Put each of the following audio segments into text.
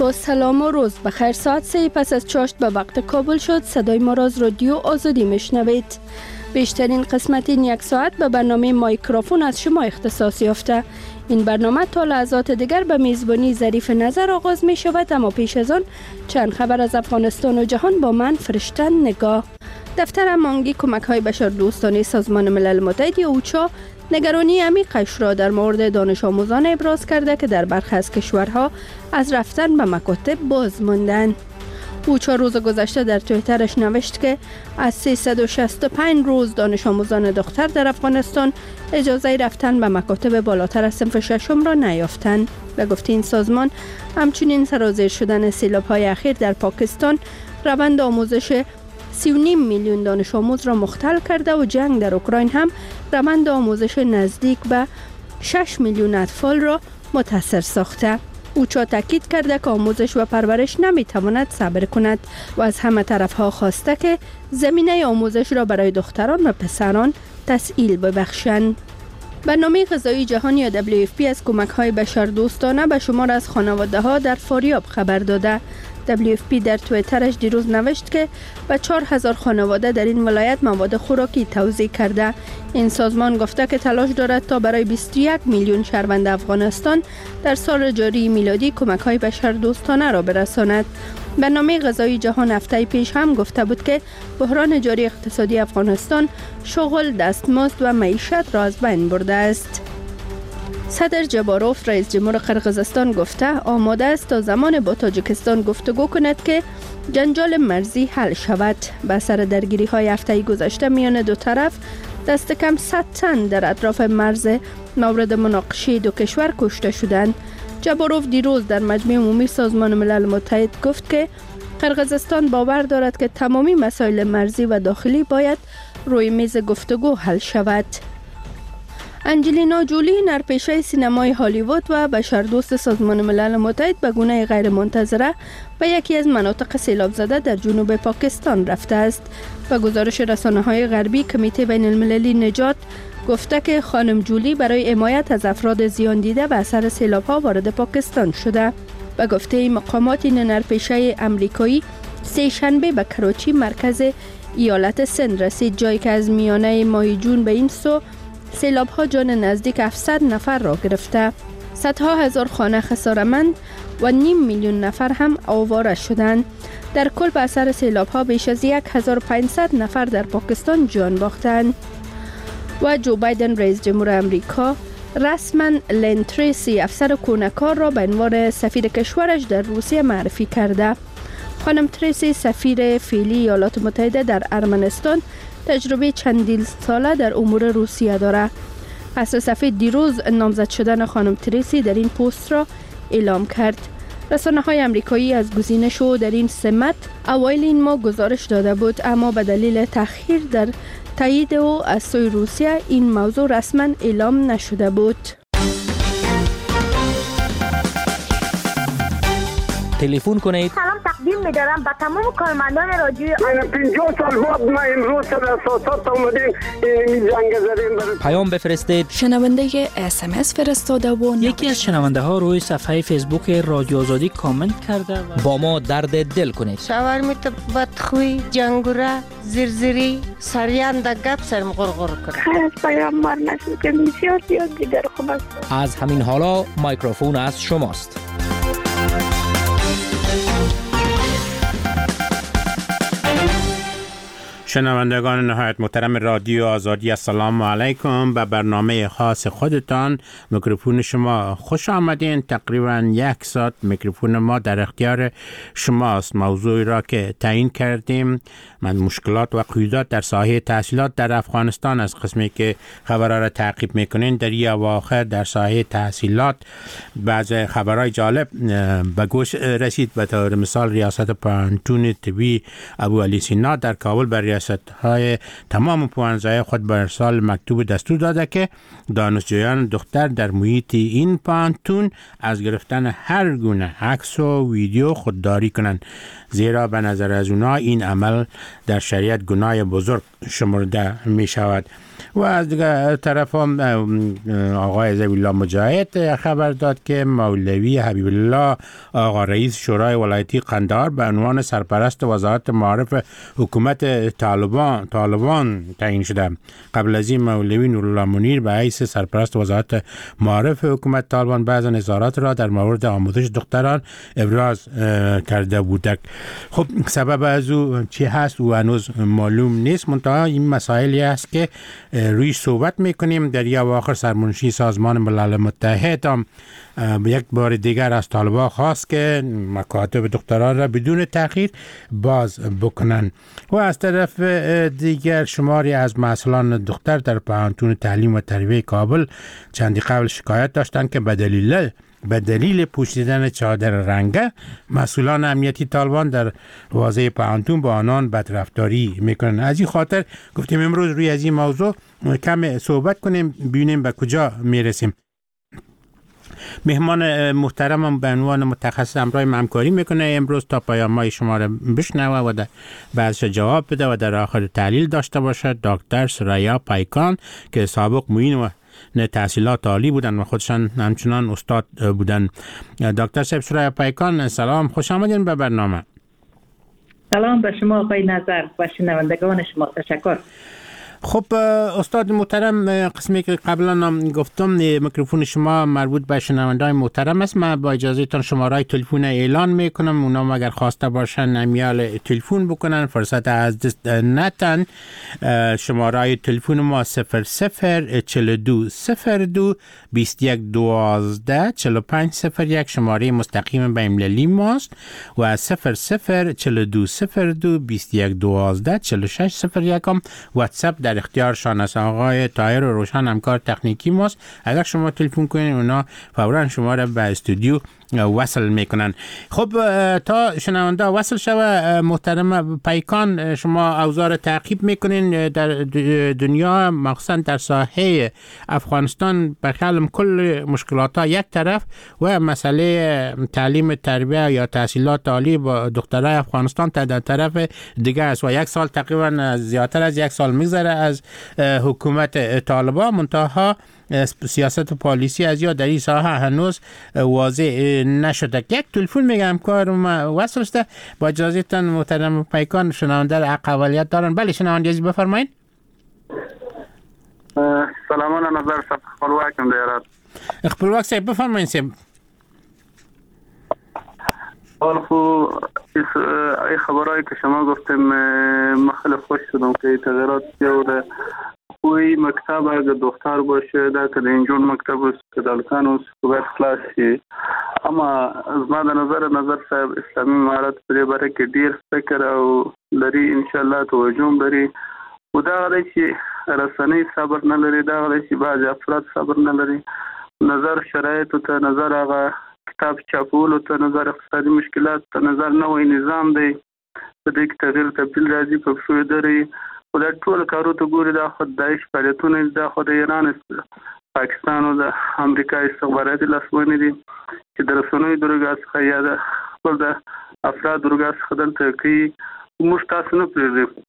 با سلام و روز بخیر. ساعت 3 پس از چاشت به وقت کابل شد. صدای ما را از رادیو آزادی میشنوید. بیشترین قسمت این یک ساعت به برنامه مایکروفون از شما اختصاص یافته. این برنامه تا لحظات دیگر به میزبانی ظریف نظر آغاز می شود، اما پیش از آن چند خبر از افغانستان و جهان با من فرشته نگاه. دفتر هماهنگی کمک‌های بشردوستانه سازمان ملل متحد اوچا نگرانی عمیقش را در مورد دانش آموزان ابراز کرده که در برخی از کشورها از رفتن به مکاتب باز ماندند. اوچا روز گذشته در توییترش نوشت که از 365 روز دانش آموزان دختر در افغانستان اجازه رفتن به مکاتب بالاتر از صنف ششم را نیافتند. به گفته این سازمان، همچنین سرازیر شدن سیلاب‌های اخیر در پاکستان روند آموزش 3.5 میلیون دانش آموز را مختل کرده و جنگ در اوکراین هم روند آموزش نزدیک به 6 میلیون اطفال را متاثر ساخته. اوچا تاکید کرده که آموزش و پرورش نمیتواند صبر کند و از همه طرفها خواسته که زمینه آموزش را برای دختران و پسران تسهیل ببخشند. برنامه غذایی جهانی یا WFP از کمک‌های بشردوستانه به شمار از خانواده‌ها در فاریاب خبر داده. WFP در توییترش دیروز نوشت که به 4000 خانواده در این ولایت مواد خوراکی توزیع کرده. این سازمان گفته که تلاش دارد تا برای 21 میلیون شهروند افغانستان در سال جاری میلادی کمک‌های بشردوستانه را برساند. برنامه غذایی جهان هفته پیش هم گفته بود که بحران جاری اقتصادی افغانستان شغل، دستمزد و معیشت را از بین برده است. صدر جباروف رئیس جمهور قرقیزستان گفته آماده است تا زمان با تاجیکستان گفتگو کند که جنجال مرزی حل شود. به اثر درگیری‌های هفته گذشته میان دو طرف دست کم 100 تن در اطراف مرز مورد مناقشه دو کشور کشته شدند. جباروف دیروز در مجمع عمومی سازمان ملل متحد گفت که قرقیزستان باور دارد که تمامی مسائل مرزی و داخلی باید روی میز گفتگو حل شود. انجلینا جولی، هنرپیشه سینمای هالیوود و بشردوست سازمان ملل متحد، به گونه غیر منتظره به یکی از مناطق سیلاب زده در جنوب پاکستان رفته است. به گزارش رسانه‌های غربی، کمیته بین المللی نجات گفته که خانم جولی برای حمایت از افراد زیان دیده به اثر سیلاب‌ها وارد پاکستان شده. به گفته مقامات، این هنرپیشه امریکایی سه شنبه به کراچی، مرکز ایالت سند رسید، جایی که از میانه ماه جون به این سو سیلاب‌ها جان نزدیک 700 نفر را گرفته. صدها هزار خانه خسارتمند و 5 میلیون نفر هم آواره شدند. در کل به اثر سیلاب‌ها بیش از 1500 نفر در پاکستان جان باختند. و جو بایدن رئیس جمهور امریکا رسما لین تریسی، افسر کونه‌کار را به عنوان سفیر کشورش در روسیه معرفی کرده. خانم تریسی سفیر فعلی ایالات متحده در ارمنستان تجربه چندین ساله در امور روسیه دارد. قصر سفید دیروز نامزد شدن خانم تریسی در این پست را اعلام کرد. رسانه‌های آمریکایی از گزینش او در این سمت اوایل این ماه گزارش داده بود، اما به دلیل تأخیر در تایید او از سوی روسیه این موضوع رسما اعلام نشده بود. تلفن کنید. سلام تقدیم می‌دارم به تمام کارمندان رادیو. من 50 سال بعد ما امروز سر اساسات اومدیم این جنگ زدیم. پیام بفرستید. شنونده SMS فرستاده و یکی از شنونده ها روی صفحه فیسبوک رادیو آزادی کامنت کرده و با ما درد دل کنید. شاورمیت بدخوی، جنگوره، زرزری، سریان در گپ سرم غرغر کنه. خیر از پیامبر نشد که بسیار زیاد دیگر خوب است. از همین حالا مایکروفون از شماست. شنوندگان نهایت محترم رادیو آزادی، السلام علیکم. به برنامه خاص خودتان میکروفون شما خوش آمدین. تقریبا 1 ساعت میکروفون ما در اختیار شماست. موضوعی را که تعیین کردیم، من مشکلات و قیودات در ساحه تحصیلات در افغانستان از قسمی که خبرها را تعقیب میکنین. در این اواخر در ساحه تحصیلات بعض خبرهای جالب به گوش رسید. به طور مثال ریاست پانتون طبی ابو علی سینا در کابل بر ریاست‌های تمام پوانزهای خود بر ارسال مکتوب دستور داده که دانشجویان دختر در محیط این پانتون از گرفتن هر گونه عکس و ویدیو خودداری کنند، زیرا به نظر از اونا این عمل در شریعت گناه بزرگ شمرده می شود. و از دیگر طرف هم آقای ذبیحالله مجاهد خبر داد که مولوی حبیب الله آقا رئیس شورای ولایتی قندهار به عنوان سرپرست وزارت معارف حکومت طالبان تعیین شده. قبل از این مولوی نورالله منیر به حیث سرپرست وزارت معارف حکومت طالبان بعض نظارات را در مورد آموزش دختران ابراز کرده بودند. خب سبب از او چی هست و هنوز معلوم نیست، منتها این مسائلی است که روی صحبت میکنیم. در یک اواخر سرمنشی سازمان ملل متحد هم یک بار دیگر از طالبان خواست که مکاتب دختران را بدون تأخیر باز بکنن. و از طرف دیگر شماری از مسئولان دختر در پوهنتون تعلیم و تربیت کابل چندی قبل شکایت داشتند که به دلیل پوشیدن چادر رنگه مسئولان امنیتی طالبان در واحه پوهنتون با آنان بدرفتاری میکنن. از این خاطر گفتیم امروز روی از این موضوع کم صحبت کنیم، ببینیم به کجا میرسیم. مهمان محترمم به عنوان متخصص همراه همکاری میکنه امروز تا پیام‌های شما را بشنوه و در بعضش جواب بده و در آخر تحلیل داشته باشه. دکتر سریا پیکان که سابق معین و تحصیلات عالی بودن و خودشان همچنان استاد بودن. دکتر سریا پیکان سلام، خوش آمدین به برنامه. سلام به شما آقای نظر و شنوندگان شما، تشکر. خب استاد محترم، قسمی که قبلا هم گفتم میکروفون شما مربوط به شنونده‌های محترم است. من با اجازهتان شماره تلفن اعلان میکنم، اونا اگر خواسته باشن امیال تلفن بکنن، فرصت از دست نتن. شماره تلفن ما 0042 02 21 12 4501 شماره مستقیم به ایمیلی ماست و 0042 02 21 12 4601 هم واتساپ در اختیارشان است. آقای طاهر روشن همکار تکنیکی ماست. اگر شما تلفن کنین اونا فوراً شما را به استودیو وصل میکنن. خب تا شنونده وصل شوه، محترم پیکان، شما اوضاع تعقیب میکنین در دنیا، مخصوصا در ساحه افغانستان. بخیالم کل مشکلات ها یک طرف و مسئله تعلیم تربیه یا تحصیلات عالی با دخترای افغانستان در طرف دیگه است و یک سال تقریبا زیادتر از یک سال میگذره از حکومت طالبان، منتها سیاست و پالیسی از یا در این ساحه هنوز واضح نشده. یک تلفن میگم کارم وصل شده، با اجازهتان محترم پیکان شنونده را اقوالیت دارن. بله شنونده عزیز بفرمایید. سلامان نظر صاحب، خپلواکم دیارات. خپلواک صاحب بفرمایید. صاحب حال خو ای خبرایی که شما گفتیم من خیلی خوش شدم که تغییرات جوده کوئی مکتب اگر دختر باشه در که اینجور مکتب است که دلکن است که باید خلاص شی. اما از ما در نظر صاحب اسلامی مهارت برای که دیر فکر او لري انشاءالله توجه لري و دا غلی چې رسنۍ صبر نه لري، دا غلی چې بعض افراد صبر نه لري، نظر شرایطو ته، نظر هغه کتاب چاپولو ته، نظر اقتصادي مشکلات ته، نظر نوی نظام دی په دې کې تغییر تبدیل راځي په پښو درې و دا ټول کارو ته ګوري. دا خو داعش فعالیتونه دا خو د ایران پاکستان او د امریکا استخباراتي لاسوهنې دي چې د رسنیو دروګه څخه یا د خپل د افراد دروګه څخه دلته کوي. موږ تاسو نه پرېږدو.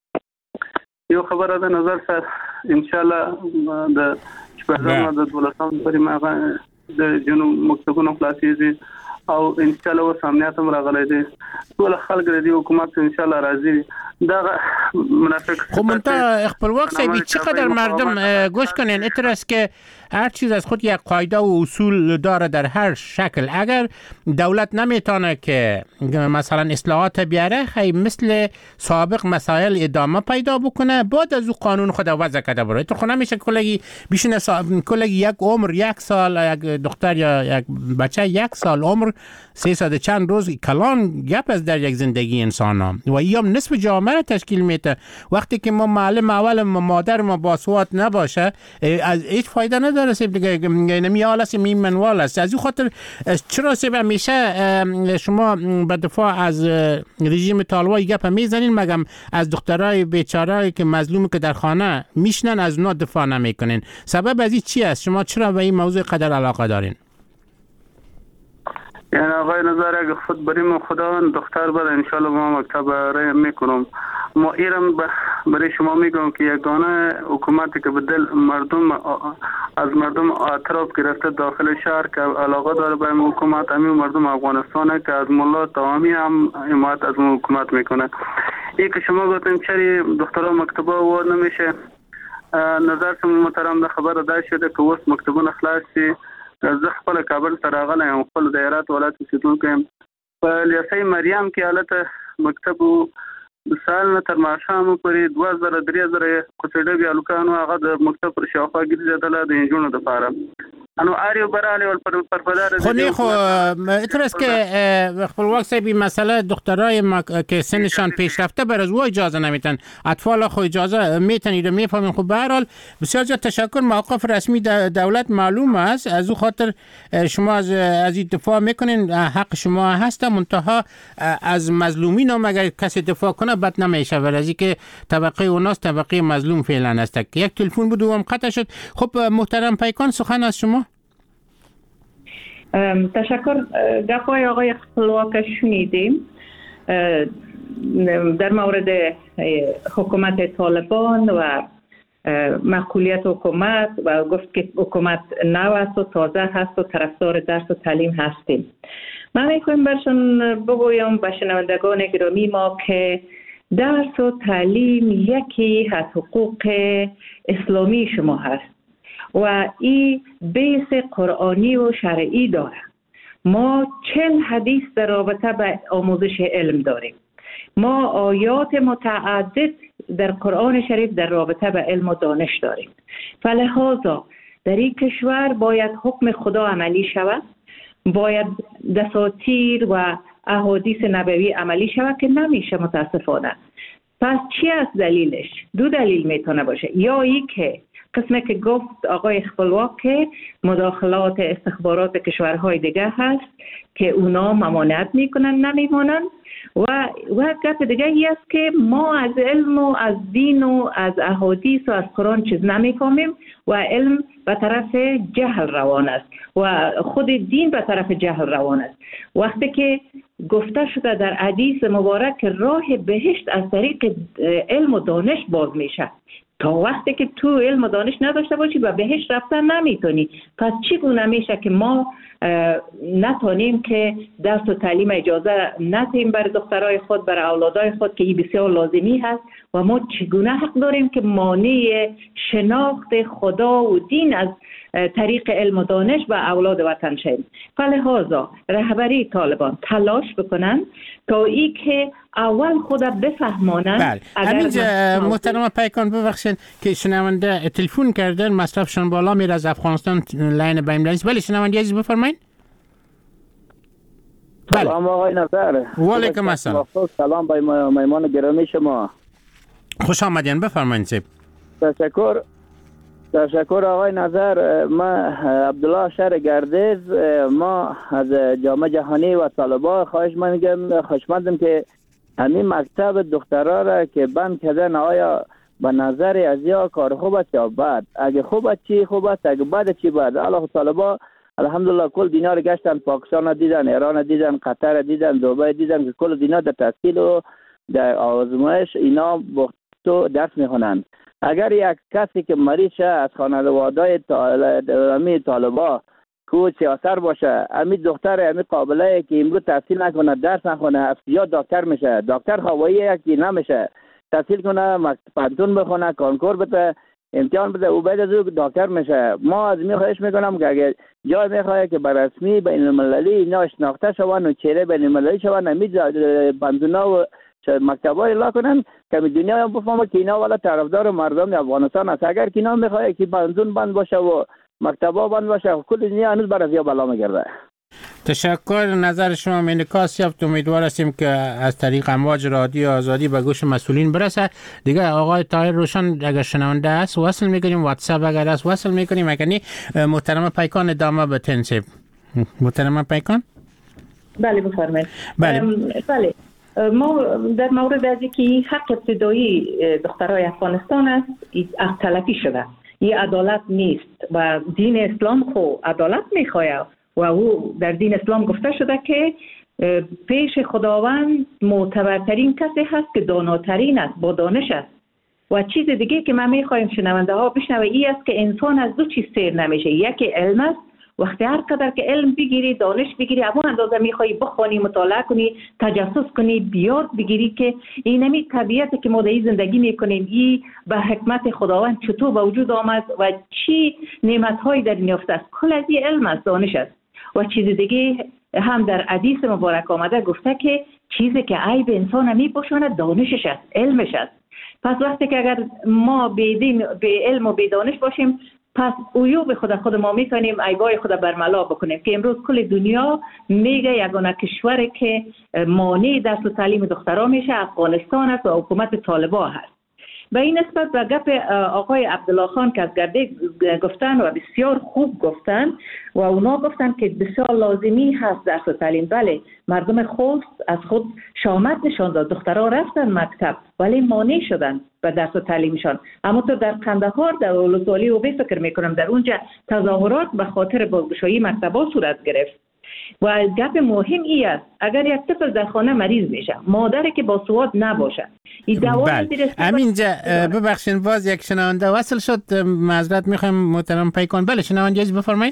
یو خبره ده نظر سره انشاءالله د شپږم د 12 پورې ما د جنوب مکتبونو خلاصېږي او انشاءالله اوس امنیت هم راغلی دی. ټول خلک د حکومت انشاءالله راضي. دا منافق خب منتها خپلواک صاحب چقدر مردم گوش کنین اترس که هر چیز از خود یک قاعده و اصول داره در هر شکل. اگر دولت نمیتونه که مثلا اصلاحات بیاره، خیلی مثل سابق مسائل ادامه پیدا بکنه، بعد از او قانون خود وضع کرده بره. تو خود نمیشه کلگی بیشتر کلگی یک عمر 1 سال، یک دختر یا یک بچه 1 سال عمر 300 چند روز کلان گپ از در یک زندگی انسان ها و ایام نصف جامعه را تشکیل میده. وقتی که ما معلم اول مادر ما باسواد نباشه از هیچ فایده نداره. سیب دیگه نمی حال است می منوال است. از این خاطر چرا سیب همیشه شما به دفاع از رژیم طالبان گپ میزنین مگم از دخترای بیچاره که مظلومی که در خانه میشنن از اونا دفاع نمیکنین؟ سبب از این چی است؟ شما چرا به این موضوع قدر علاقه دارین؟ یعنی آقای نظر اگه خود بریم خداوند دختر بده انشالله ما مکتب رای میکنم. ما ایران برای شما میگم که یگانه حکومتی که به دل مردم از مردم اعتراف گرفته داخل شهر که علاقه داره به حکومت، همین مردم افغانستانه که از ملا تمامی هم حمایت از حکومت میکنه. این که شما گفتیم چری دخترها مکتبه وارد نمیشه، نظر شما محترم ده خبر داشت شده که وست مکتبون خلاصی زه خپل کابل ته راغلی خپل د هرات ولایت اوسیدونکی یم. په لیسه مریم کې حالت مکتب سال نه تر ماښامه پورې 2000-3000 کوڅېډه بیا هلکانو هغه د مکتب پر شاوخوا ګرځېدله د نجونو دپاره. انو آریو برالی ول پرپدار خو اترس که خپلواک صاحب این مسئله دخترای که سنشان پیشرفته بر از او اجازه نمیتن، اطفال خو اجازه میتنید و میفهمین. خب به هر حال بسیار زیاد تشکر. موقف رسمی دولت معلوم است، از او خاطر شما از این دفاع میکنین، حق شما هست. منتها از مظلومین هم اگر کسی دفاع کنه بد نمیشه، ولی از اینکه طبقه اوناست طبقه مظلوم فعلا است. یک تلفن بود و هم قطع شد. خب محترم پیکان سخن از شما. تشکر. گپای آقای خپلواک شنیدیم در مورد حکومت طالبان و معقولیت حکومت و گفت که حکومت نو است و تازه هست و طرفدار درس و تعلیم هستیم. من میخوایم برشون بگویم به شنوندگان گرامی ما که درس و تعلیم یکی از حقوق اسلامی شما هست و این بیس قرآنی و شرعی داره. ما 40 حدیث در رابطه به آموزش علم داریم. ما آیات متعدد در قرآن شریف در رابطه به علم و دانش داریم. فلهذا در این کشور باید حکم خدا عملی شود، باید دساتیر و احادیث نبوی عملی شود که نمیشه متاسفانه. پس چی است دلیلش؟ دو دلیل میتونه باشه. یا ای که قسمی که گفت آقای خپلواک که مداخلات استخبارات کشورهای دیگه هست که اونا ممانعت میکنن نمیمانن و گپ دیگه ای است که ما از علم و از دین و از احادیث و از قرآن چیز نمیفهمیم و علم به طرف جهل روان است و خود دین به طرف جهل روان است. وقتی که گفته شده در حدیث مبارک راه بهشت از طریق علم و دانش باز میشه، تا وقتی که تو علم و دانش نداشته باشی و بهش رفتن نمیتونی. پس چگونه میشه که ما نتونیم که درس و تعلیم اجازه ندیم برای دخترای خود، برای اولادای خود که این بسیار لازمی هست و ما چگونه حق داریم که مانع شناخت خدا و دین از طریق علم و دانش و اولاد وطن شیم. فلهذا رهبری طالبان تلاش بکنن تا ای که اول خود بفهمانن. بله. همینجا محترم پیکان ببخشید که شنونده تلفن کردن، مصرفشان بالا میره از افغانستان لاین بایمدنی. ولی شنونده عزیز بفرمایید. سلام آقای نظر. و علیکم السلام. سلام به مهمان گرامی شما. خوش آمدین. بفرمایید. تشکر آقای نظر. من عبدالله شهر گردیز، ما از جامعه جهانی و طالبان خواهشمندم که همین مکتب دخترها را که بند کردن آیا به نظر از یا کار خوب است یا بد؟ اگه خوب است چی خوب است، اگه بد چی بد؟ الله طالبان الحمدلله کل دینا رو گشتن، پاکستان دیدن، ایران دیدن، قطر دیدن، دبی دیدن که کل دینا در تحصیل و در آزمایش اینا تو درس میخونن. اگر یک کسی که مریض شه از خانواده امی طالبا که سیاسر باشه، امی دختر امی قابله که امروز تحصیل نکنه، درس نخونه، یا دکتر میشه، دکتر خوایی یکی نمیشه، تحصیل کنه، پانتون بخونه، کانکور بده، امتحان بده، او بعد از او دکتر میشه. ما از می خواهش میکنم که اگر جای میخواه که بر رسمی بین المللی اینا شناخته شوند و چهره بین المللی شوند، امی پانتونا و مکتبای لا کنن که دنیا هم بفهمه که اینا والا طرفدار مردم افغانستان است. اگر که اینا میخواه که بنزون بند باشه و مکتبا بند باشه، کل دنیا هنوز بر از یا بلا میگرده. تشکر. نظر شما انعکاس یافت. امیدوار هستیم که از طریق امواج رادیو آزادی به گوش مسئولین برسه. دیگه آقای طاهر روشن اگر شنونده است وصل میکنیم، واتساپ اگر است وصل میکنیم. اگر نی محترم پیکان ادامه به تنصیب. محترم پیکان. بله بفرمایید. بله. ما در مورد از اینکه حق ابتدایی دخترای افغانستان است، حق تلفی شده. این عدالت نیست و دین اسلام خو عدالت میخواه و او در دین اسلام گفته شده که پیش خداوند معتبرترین کسی هست که داناترین است، با دانش است. و چیز دیگه که ما میخوایم شنونده ها بشنوه این است که انسان از دو چیز سیر نمیشه. یکی علم است، وقتی هر قدر که علم بگیری، دانش بگیری، اما اندازه میخوای بخوانی، مطالعه کنی، تجسس کنی، بیاد بگیری که این همی طبیعتی که ما در این زندگی میکنیم این به حکمت خداوند چطور به وجود آمد و چی نعمت‌هایی در این یافته است، کل از این علم است، دانش است. و چیز دیگه هم در حدیث مبارک آمده گفته که چیزی که عیب انسان میپوشاند دانشش است، علمش است. پس وقتی که اگر ما به علم و به دانش باشیم، پس عیوب خود ما میکنیم عیبای خود برملا بکنیم که امروز کل دنیا میگه یگانه کشوری که مانع درس و تعلیم دخترها میشه افغانستان است و حکومت طالبان هست. به این نسبت به گپ آقای عبدالله خان که از گرده گفتن و بسیار خوب گفتن و اونا گفتن که بسیار لازمی هست درس و تعلیم. بله، مردم خوست از خود شامت نشان داد، دخترها رفتن مکتب ولی مانع شدن به درس و تعلیمشان. اما تو در قندهار در ولسوالی اوبی فکر میکنم در اونجا تظاهرات به خاطر بازگشایی مکتب‌ها صورت گرفت. و گپ مهم ای است اگر یک طفل در خانه مریض میشه، مادری که با سواد نباشه، این دوا همینجا ببخشید باز یک شنونده وصل شد، معذرت میخوایم محترم پیکان. بله شنونده عزیز بفرمایید.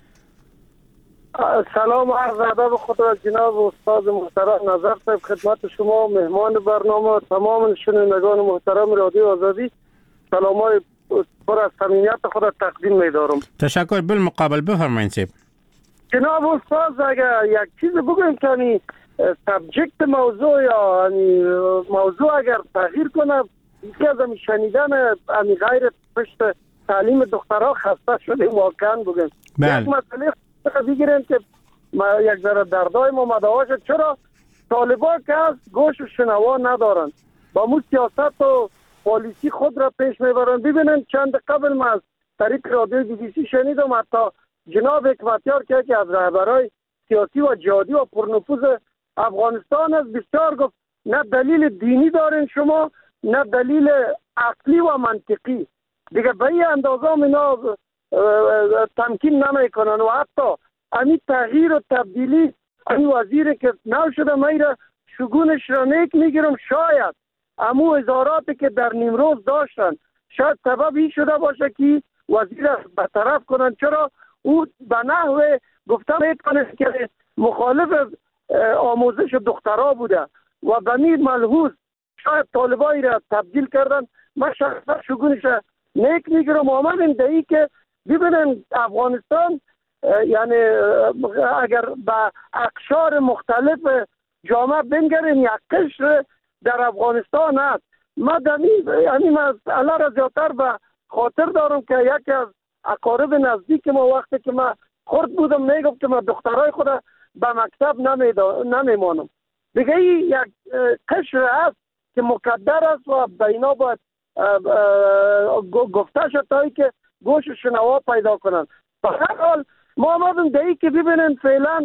سلام و عرض ادب خدا جناب استاد محترم نظر صاحب، خدمت شما مهمان برنامه و تمام شنوندگان محترم رادیو آزادی سلامای پر از صمیمیت خود تقدیم می‌دارم. تشکر. بالمقابل بفرمایید. جناب استاد اگر یک چیز بگویم که سابجکت موضوع یا موضوع اگر تغییر کنه، یکی از شنیدن غیر پشت تعلیم دخترها خسته شده واقعا بگیم. یک مسئله بگیریم که یک ذره دردای ما مدعا شد، چرا طالبان که از گوش و شنوا ندارن با مو سیاست و پالیسی خود را پیش میبرن. ببینن چند قبل ما از طریق رادیو BBC شنیدم حتی جناب حکمتیار که از رهبرای سیاسی و جهادی و پرنفوذ افغانستان است بسیار گفت نه دلیل دینی دارین شما نه دلیل عقلی و منطقی، دیگه به این اندازه اینا تمکین نمیکنن و حتی امی تغییر و تبدیلی امی وزیر که نو شده میره شگونش را نیک میگیرم، شاید امو وزاراتی که در نیمروز داشتن شاید سبب این شده باشه که وزیر برطرف کنن، چرا او به نحو گفته میکنه که مخالف آموزش دخترها بوده و به این ملحوظ شاید طالبایی را تبدیل کردن. من شخصا شگونش نیک میگیرم. آمدیم دهی که ببینن افغانستان یعنی اگر به اقشار مختلف جامعه بنگرین یک قشر در افغانستان هست. من مسئله را زیادتر به خاطر دارم که یکی از اقارب نزدیک ما وقتی که من خرد بودم میگفت که من دخترای خود به مکتب نمیمانم. دیگه این یک قشر هست که مقدر است و به اینا باید گفته شد تا که گوش و شنوا پیدا کنن. به هر حال ما آمدیم دهی که ببینن فعلا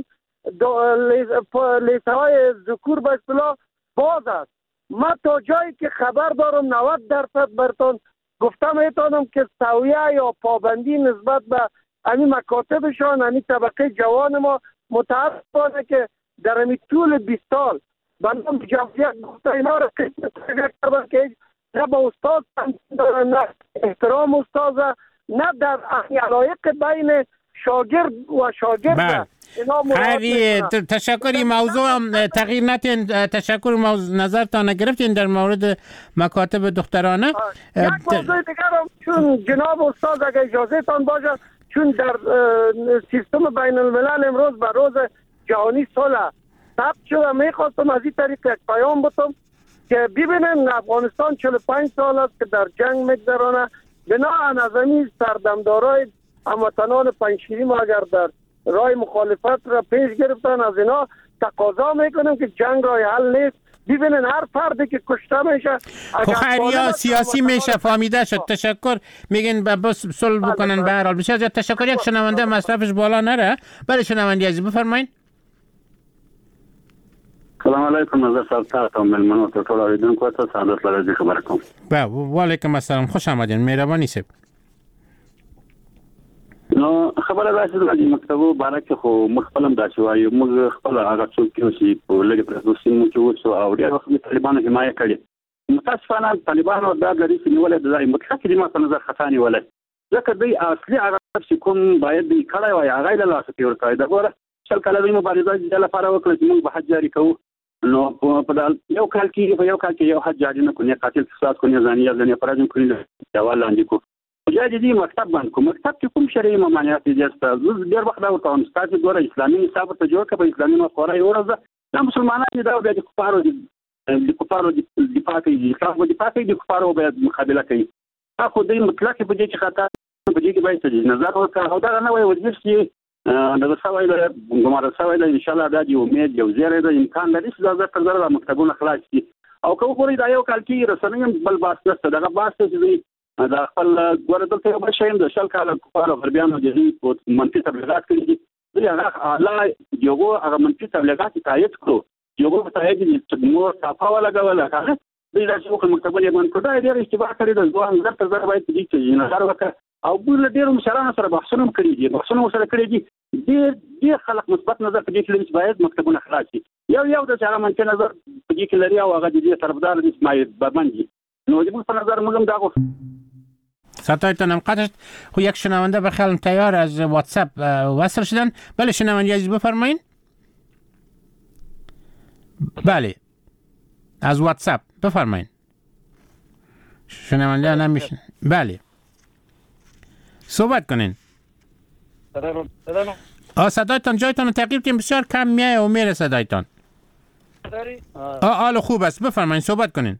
لیسه های ذکور به اصطلاح باز است. من تا جایی که خبر دارم 90% برتون گفتم ایتانم که سویه یا پابندی نسبت به امی مکاتبشان امی طبقه جوان ما متاسفانه که در امی طول 20 سال بندم جمعیت گفته اینا را کردن که نه با استاد دارن نه احترام استاد نه در علایق بین شاگرد و شاگرد. خیلی تشکری. موضوع هم تغییر نتین. تشکر نظرتان گرفتین در مورد مکاتب دخترانه. یک موضوع دیگرم چون جناب استاد اگر اجازه تان باشه، چون در سیستم بین الملل امروز به روز جهانی صلح ثبت شده، میخواستم از این طریق یک پیام بتم که ببینن افغانستان 45 سال است که در جنگ میگذرانه. بناهن از این سردمدارای هموطنان پنجشیری ما اگر در راه مخالفت را پیش گرفتن، از اینا تقاضا میکنم که جنگ راه حل نیست. ببینن هر فردی که کشته میشه خیریا سیاسی میشه فهمیده شد. تشکر. میگن بس صلح بکنن. به هر حال بسیار زیاد تشکر. یک شنونده مصرفش بالا نره. بله شنونده عزیز بفرمایید. سلام علیکم. نظر صاحب تاسو ملمنو ته ټول اوریدونکو ته سعادت لري خبر کوم. و علیکم السلام. خوش آمدین. مهربانی صاحب. نو خبره راځي د مکتبو بارکه خو مخفلم داسې وایي موږ خپل هغه څوک چې په لګي پروسین کې وڅو او ډېر وخت طالبانو حمایه کړي متاسفانه طالبانو دا غري چې نیولې د ځای مطلق دي ما په نظر خطا نیولې ځکه دوی اصلي هغه چې کوم باید دی کړای وای هغه له لاسه تیر کړی دا ګوره شل کله د مبارزه د لپاره وکړه چې موږ به حج جاری کوو نو په یو کال کې یو حج جاری نه کوي قاتل فساد کوي ځاني ځاني پرځم کوي دا ولاندې کو مجاهدي مکتب باندې مکتب کې کوم شرعي ممانعات دي چې ډېر وخت دا ورته استاد ګوره اسلامي حساب ته جوړ کړي اسلامي مقرره یو ورځ دا مسلمانان دا د کفارو دفاع کوي اسلام دفاع کوي د کفارو باید مقابله کوي اخو دې مطلق په دې کې خطا په دې کې باید نظر وکړو او دا نه وایي وجه چې د سوال ګمارا سوال ان شاء الله د امید یو زیره د امکان لري چې دا تر ډېره مکتبونه خلاص شي او کوم ګوري دا یو کال کې رسنۍ بل باسته دغه باسته چې دا خپل ګوره دلته یو شایم د شل کال کفارو غربیانو د دې منفي تبلیغات کوي دوی هغه اعلی یو هغه منفي تبلیغات تایید کړو یو په تایید چې مور صفه ولا غولا هغه دوی د څوک مکتبونه باندې کوټه ډېر اشتباه کړی د ځوان زر تر زر باید دې چې نظر وکړي او بل ډېر مشرانو سره بحثونه کړي دي سره کړي دي ډېر خلک مثبت نظر په دې کې باید مکتبونه خلاص شي یو د هغه منفي نظر په دې کې لري او هغه دې طرفدار دي اسماعیل بابندی نو دې په نظر موږ دا غوښتو صدایتان قطع خو یک شنونده بخیالم تیار از واتساپ وصل شدن بله شنونده عزیز بفرمایین بله از واتساپ بفرمایین شنونده نمیشن بله صحبت کنین صدایتان جایتان رو تغییر کنین بسیار کم میای و میره صدایتان حالا خوب است بفرمایین صحبت کنین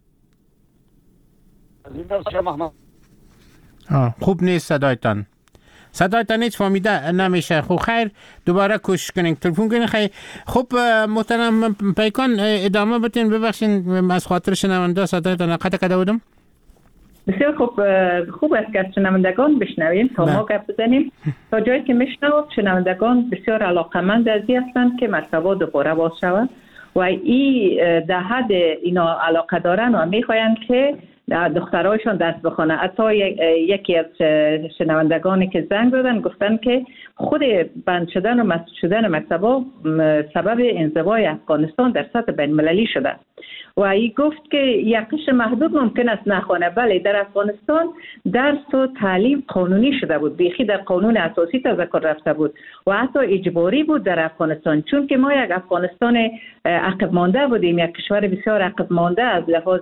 خوب نیست صدایتان هیچ فهمیده نمیشه خب خیر دوباره کوشش کنین تلفن کنین خیر خب محترم پیکان ادامه بتین ببخشین از خاطر شنونده صدایتان قطع کده بودم بسیار خوب است که شنوندگان بشنویم تا ما گپ بزنیم تا جایی که میشنویم شنوندگان بسیار علاقمند از این هستند که مکتبا دوباره باز شود و این در حد اینا علاقه دارن و میخواین که دخترایشون درس بخونه. حتی یکی از شنوندگانی که زنگ دادن گفتن که خود بند شدن و مسدود شدن مکتبا سبب انزوای افغانستان در سطح بین المللی شده و ای گفت که یک قشر محدود ممکن است نخوانه. بله در افغانستان درس و تعلیم قانونی شده بود، بیخی در قانون اساسی تذکر رفته بود و حتی اجباری بود در افغانستان، چون که ما یک افغانستان عقب مانده بودیم، یک کشور بسیار عقب مانده از لحاظ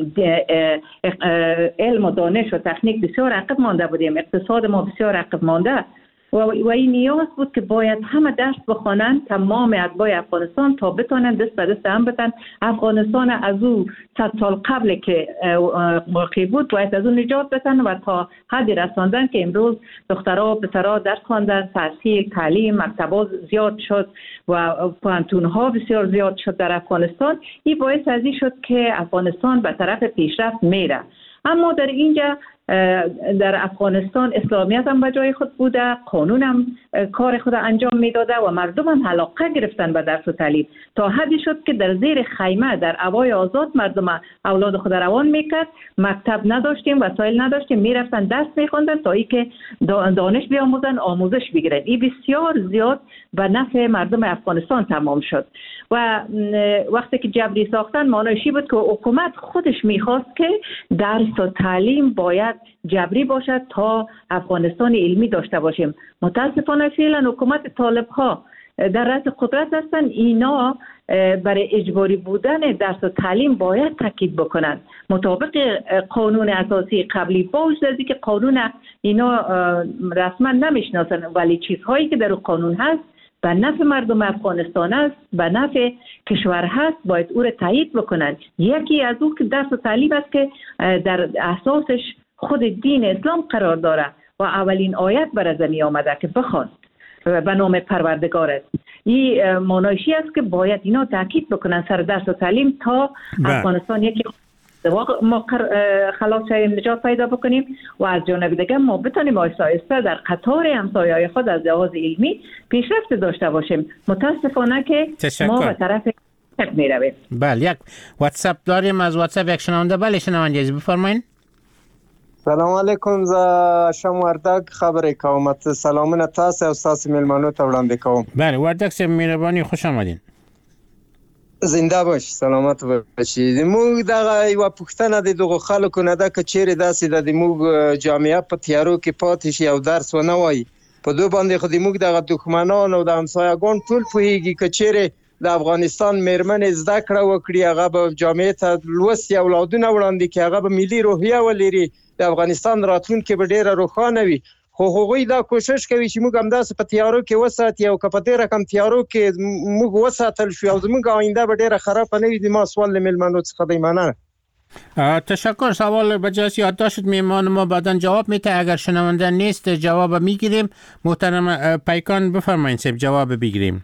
علم و دانش و تکنیک بسیار عقب مانده بودیم، اقتصاد ما بسیار عقب مانده و این نیاز بود که باید همه درس بخوانند تمام اتباع افغانستان تا بتونن دست به دست هم بتن. افغانستان از او 100 سال قبل که واقع بود باید از اون نجات بتن و تا حدی رساندن که امروز دخترها و پسرها درس خواندن، تحصیل، تعلیم، مکتبا زیاد شد و پوهنتون‌ها بسیار زیاد شد در افغانستان. این باعث از این شد که افغانستان به طرف پیشرفت میره. اما در اینجا در افغانستان اسلامیت هم به جای خود بوده، قانون هم کار خود انجام میداده و مردم هم علاقه گرفتن به درس و تعلیم تا حدی شد که در زیر خیمه در هوای آزاد مردم اولاد خود روان میکرد. مکتب نداشتیم، وسایل نداشتیم، میرفتن درس میخوندن تا اینکه دانش بیاموزن، آموزش بگیرن. این بسیار زیاد به نفع مردم افغانستان تمام شد و وقتی که جبری ساختن معنیش بود که حکومت خودش میخواست که درس و تعلیم باید جبری باشد تا افغانستان علمی داشته باشیم. متاسفانه فعلا حکومت طالب ها در رأس قدرت هستن، اینا برای اجباری بودن درس و تعلیم باید تاکید بکنند مطابق قانون اساسی قبلی، با وجود از اینکه قانون اینا رسما نمیشناسن ولی چیزهایی که در قانون هست به نفع مردم افغانستان است، به نفع کشور هست، باید او را تایید بکنند. یکی از او که درس و تعلیم است که در اساسش خود دین اسلام قرار داره و اولین آیت بر زمین آمده که بخوان به نام پروردگار است. این معنیش است که باید اینا تاکید بکنن سر درس و تعلیم تا افغانستان یکی ما خلاص شویم، نجات پیدا بکنیم و از جانب دیگه ما بتونیم آهسته آهسته در قطار همسایه‌های خود از لحاظ علمی پیشرفت داشته باشیم. متاسفانه که ما به طرف می رویم. بله، یک واتساپ داریم، از واتساپ یک شنونده. بله شنونده عزیز بفرمایید. سلام علیکم. ز شما وردک خبر کومت سلامونه تاسو او تاسو میلمنو ته وړاندې کوم. بله وردک صاحب مهرباني خوش آمدین. زنده باش، سلامت باشید. موږ دغه یو پوښتنه د دغه خلکو نه ده که چیرې داسې د موږ جامعه په تیارو کې پاتې شي او درس ونه وایي په دو باندې خو د موږ دغه دښمنان او د همسایه‌ګان ټول پوهیږي که چیرې د افغانستان میرمنې زده کړه وکړي هغه به جامعه ته لوستي اولادونه وړاندې کړي، هغه به ملي روحیه ولري، د افغانستان راتلونکې به ډیره روښانه وي. خو هغوی دا کوشش کوي چې موږ همداسې په تیارو کې وساتي او که په دې رقم تیارو کې موږ وساتل شو او زموږ آینده به ډیره خرابه نه وي. د ما سوال له میلمنو څخه دی. مننه. تشکر. سوال بجاست یادداشت میهمان ما بعداً جواب میده. اگر شنونده نیست جواب میگیریم. محترم پیکان بفرمایید صاحب جواب بگیریم.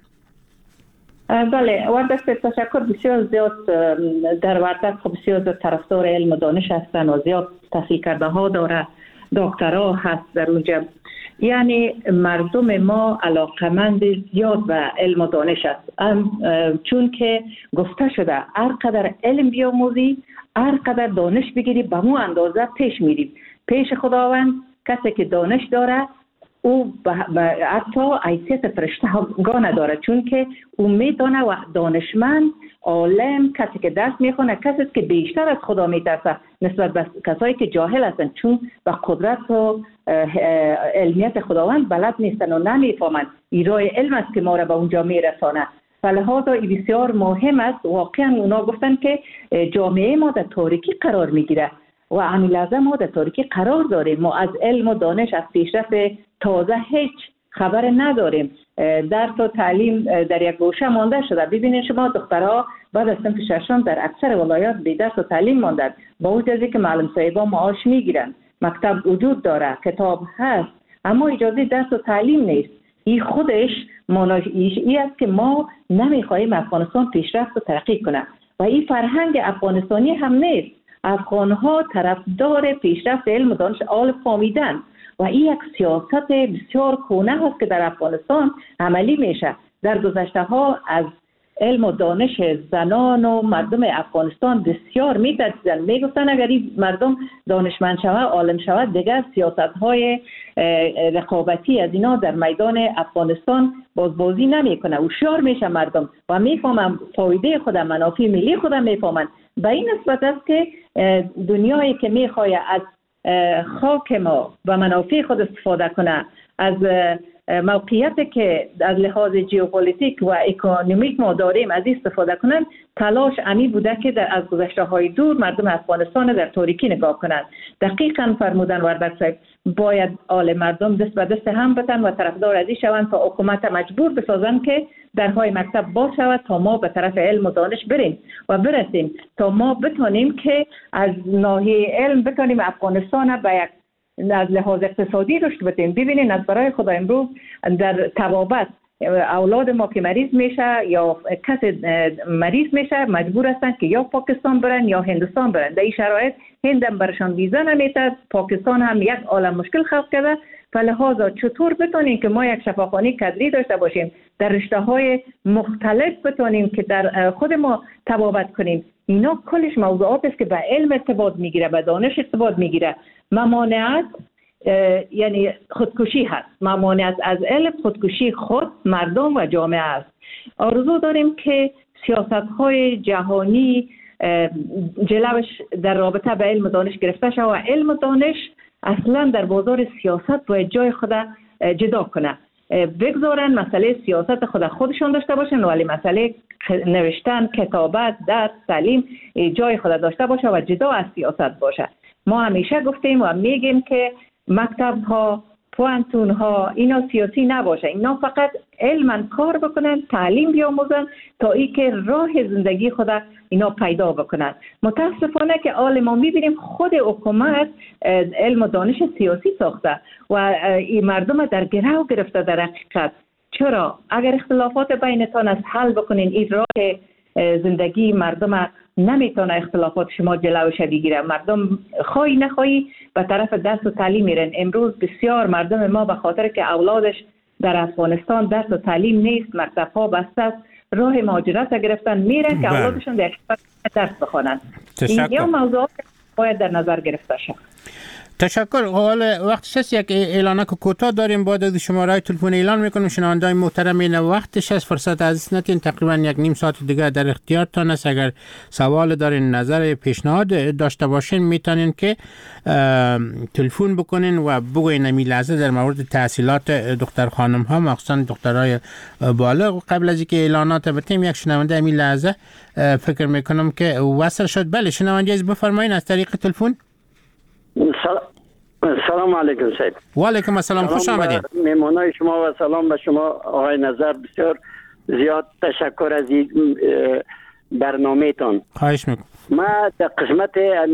بله وردک تشکر. بسیار زیاد در وردک خب بسیار زیاد طرفدار علم و دانش هستن و زیاد تحصیل کرده ها داره، دکترا هست در اونجا. یعنی مردم ما علاقمند زیاد به علم و دانش است، چون که گفته شده هر قدر علم بیاموزی هر قدر دانش بگیری به مو اندازه پیش میریم پیش خداوند. کسی که دانش داره او حتی حیثیت فرشته ها نداره، چون که او میتونه و دانشمند عالم کسی که درس میخونه کسی که بیشتر از خدا میترسه نسبت به کسایی که جاهل هستن، چون به قدرت و علمیت خداوند بلد نیستن و نمیفهمن. ایرای علم است که ما را به اونجا میرسانه. فلهذا بسیار مهم است. واقعا اونا گفتن که جامعه ما در تاریکی قرار میگیره و همین لحظه ما در تاریکی قرار داریم. ما از علم و دانش از پیشرفت تازه هیچ خبر نداریم. درس و تعلیم در یک گوشه مانده شده. ببینید شما دخترها بعد از صنف ششم در اکثر ولایات بی درس و تعلیم ماندن، با وجود از اینکه معلم صاحبا معاش میگیرن، مکتب وجود داره، کتاب هست، اما اجازه درس و تعلیم نیست. این خودش معنی است که ما نمیخواهیم افغانستان پیشرفت و ترقی کنه و این فرهنگ افغانستانی هم نیست. افغانها طرفدار پیشرفت علم و دانش آل فامیدن و این یک سیاست بسیار کهنه است که در افغانستان عملی میشه. در گذشته ها از علم و دانش زنان و مردم افغانستان بسیار میترسیدن، میگفتن اگر این مردم دانشمند شود عالم شود دیگر سیاست های رقابتی از اینا در میدان افغانستان بازی نمیکنه. هوشیار میشه مردم و میفهمن فایده خود، منافع ملی خود میفهمن. به این نسبت است که دنیایی که میخواد از خاک ما و منافع خود استفاده کنه، از موقعیتی که از لحاظ ژئوپلیتیک و اکونومیک ما داریم از استفاده کنند، تلاش امی بوده که از گذشته های دور مردم افغانستان در تاریکی نگاه کنند. دقیقاً فرمودن وردک صاحب، باید آل مردم دست به دست هم بتن و طرفدار ازی شوند تا حکومت مجبور بسازند که درهای مکتب باز شود تا ما به طرف علم و دانش بریم و برسیم، تا ما بتونیم که از ناحیه علم بتونیم افغانستان به یک از لحاظ اقتصادی رشد بدیم. ببینید از برای خدا امروز در توابت اولاد ما که مریض میشه یا کسی مریض میشه مجبور هستن که یا پاکستان برن یا هندوستان برن. در این شرایط هند هم برشان ویزا نمیده، پاکستان هم یک عالم مشکل خلق کرده. فلهذا چطور بتونیم که ما یک شفاخانه کدری داشته باشیم، در رشته های مختلف بتونیم که در خود ما تبابت کنیم. اینا کلش موضوعات است که به علم ارتباط میگیره، به دانش ارتباط میگیره. ممانعت یعنی خودکشی هست. ممانعت از علم خودکشی خود مردم و جامعه است. آرزو داریم که سیاست‌های جهانی جلوش در رابطه به علم و دانش گرفته شود و علم و دانش اصلا در بازار سیاست باید جای خود جدا کنه. بگذارن مسئله سیاست خودشون داشته باشن ولی مسئله نوشتن، کتابت، درس، تعلیم جای خود داشته باشه و جدا از سیاست باشه. ما همیشه گفتیم و میگیم که مکتب ها، پوانتون ها اینا سیاسی نباشه، اینا فقط علماً کار بکنن، تعلیم بیاموزن تا ای که راه زندگی خود اینا پیدا بکنن. متاسفانه که حال ما میبینیم خود حکومت علم و دانش سیاسی ساخته و این مردم در گرو گرفته. در حقیقت چرا؟ اگر اختلافات بینتان از حل بکنین، این راه زندگی مردم نمیتونه اختلافات شما جلوش بگیره. مردم خواهی نخواهی به طرف درس و تعلیم میرن. امروز بسیار مردم ما به خاطر که اولادش در افغانستان درس و تعلیم نیست، مکتب‌ها بسته است، راه مهاجرت گرفتن میرن که اولادشون در درس بخونن. این موضوع باید در نظر گرفته شد. تشکر. حالا وقتش است یک اعلانک کوتاه داریم، بعد از شماره تلفن اعلان میکنیم. شنونده‌های محترم این وقتش است، فرصت عزیز نتین، تقریبا یک نیم ساعت دیگه در اختیارتان است. اگر سوال دارین، نظر، پیشنهاد داشته باشین، میتونین که تلفن بکنین و بگوین این لحظه در مورد تحصیلات دختر خانم ها، مخصوصا دخترای بالغ. قبل از اینکه اعلانات بتیم، یک شنونده این لحظه فکر میکنم که وصل شد. بله شنونده عزیز بفرمایید از طریق تلفن. سلام علیکم سید. و علیکم السلام، خوش آمدید. مهمانای شما و سلام به شما آقای نظر. بسیار زیاد تشکر از این برنامه تان. خواهش میکنم. ما در قسمت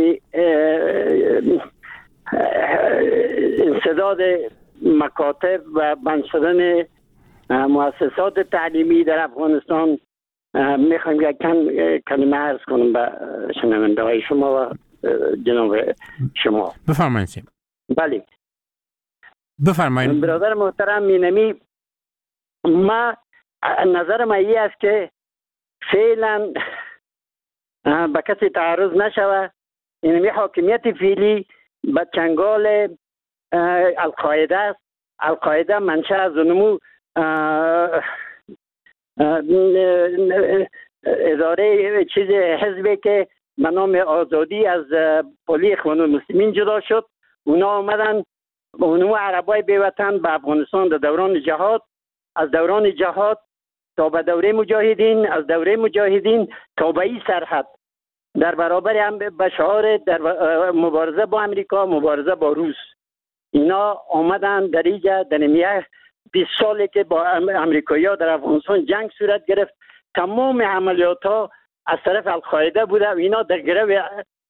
انسداد مکاتب و بند شدن مؤسسات تعلیمی در افغانستان میخوایم یک کلمه عرض کنم به شنونده های شما و جناب شما. بفرمایید. بله بفرمایید. برادر محترم مینمی، ما نظر ما این است که فعلا به کسی تعرض نشوه. اینمی حاکمیت فعلی به چنگال القاعده است. القاعده منشأ از اونمو اداره چیز حزبی که به نام آزادی از پلی اخوان المسلمین جدا شد. اونا آمدن اونمو عربای بیوطن به افغانستان در دوران جهاد، از دوران جهاد تا به دوره مجاهدین، از دوره مجاهدین تا به این سرحد در برابر هم به شعار در مبارزه با امریکا، مبارزه با روس. اینا آمدن در اینجا در نمیه 20 سالی که با امریکایی‌ها در افغانستان جنگ صورت گرفت، تمام عملیات ها از طرف القاعده بوده و اینا در گروه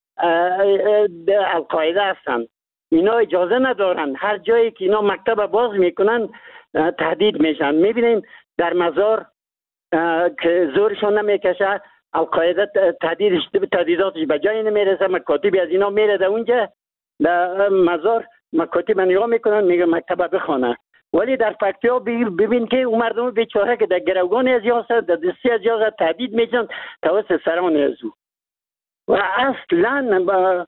القاعده هستند. اینا اجازه ندارن. هر جایی که اینا مکتب باز میکنن تهدید میشن. میبینیم در مزار که زورشون نمیکشه، القاعده تهدیداتش به جایی نمیرسه. مکاتبی از اینا میره در اونجا در مزار، مکاتب نگاه میکنن، میگه مکتب بخونه. ولی در فکتیا ببین که اون مردم بیچاره که در گروگان از یاسر، در دستی از یاسر تهدید میشن توسط سران ازو. و اصلا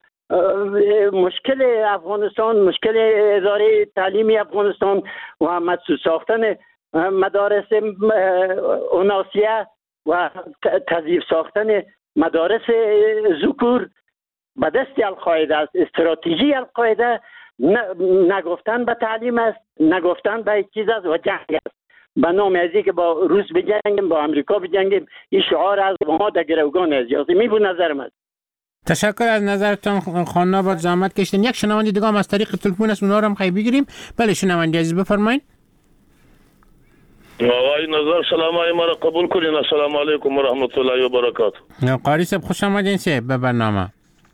مشکل افغانستان، مشکل اداره تعلیمی افغانستان و مدرسه ساختن مدارس اوناسیه و تضعیف ساختن مدارس ذکور به دست القاعده است. استراتژی القاعده نگفتن به تعلیم است، نگفتن به چیز است و جنگ است. به نام ازی که با روس بجنگیم، با امریکا بجنگیم، این شعار از ما در گروگان از یاسر. می بود نظر من. تشکر از نظرتان خانم آباد، زحمت کشیدین. یک شنونده دیگه هم از طریق تلفن است، اونها رو هم خیلی بگیریم. بله شنونده عزیز بفرمایید. آقای نظر سلام ما را قبول کنین. السلام علیکم و رحمت الله و برکاته. قاری صاحب خوش آمدین سه به برنامه.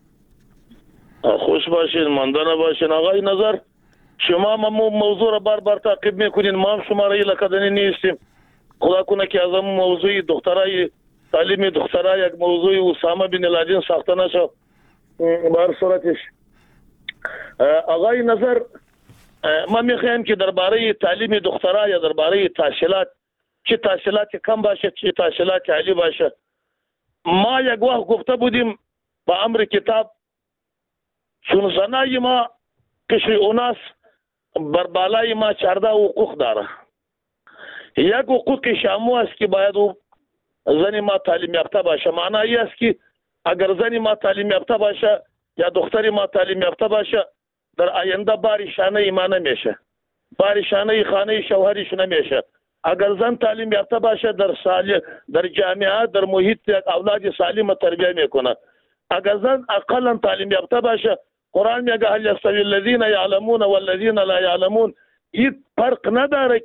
خوش باشین، ماندانه باشین. آقای نظر شما موضوع را بار بار تعقیب میکنین، ما هم شما را لکدنی نیستیم. خدا کنه که از اون موضوع دخترای تعلیم دخترای یک موضوع اسامه بن لادن ساخته نشد. بر صورتش آقای نظر ما میخوایم که درباره تعلیم دخترای یا درباره تحصیلات، چه تحصیلات کم باشه چه تحصیلات عالی باشه، ما یک وقت گفته بودیم با امر کتاب چون زنای ما قشر اوناس بر بالای ما 14 حقوق داره. یک حقوق شامو است که باید زن ما تعلیم یافته باشه. معنی است که اگر زن ما تعلیم یافته باشه یا دختر ما تعلیم یافته باشه، در آینده بارشانه ایمان نمیشه، بارشانه خانه شوهریش نمیشه. اگر زن تعلیم یافته باشه در جامعه، در محیط اولاد سالم تربیت میکنه. اگر زن اقلا تعلیم یافته باشه، قرآن میگه هل یستوی الذین یعلمون والذین لا یعلمون. این فرق نداره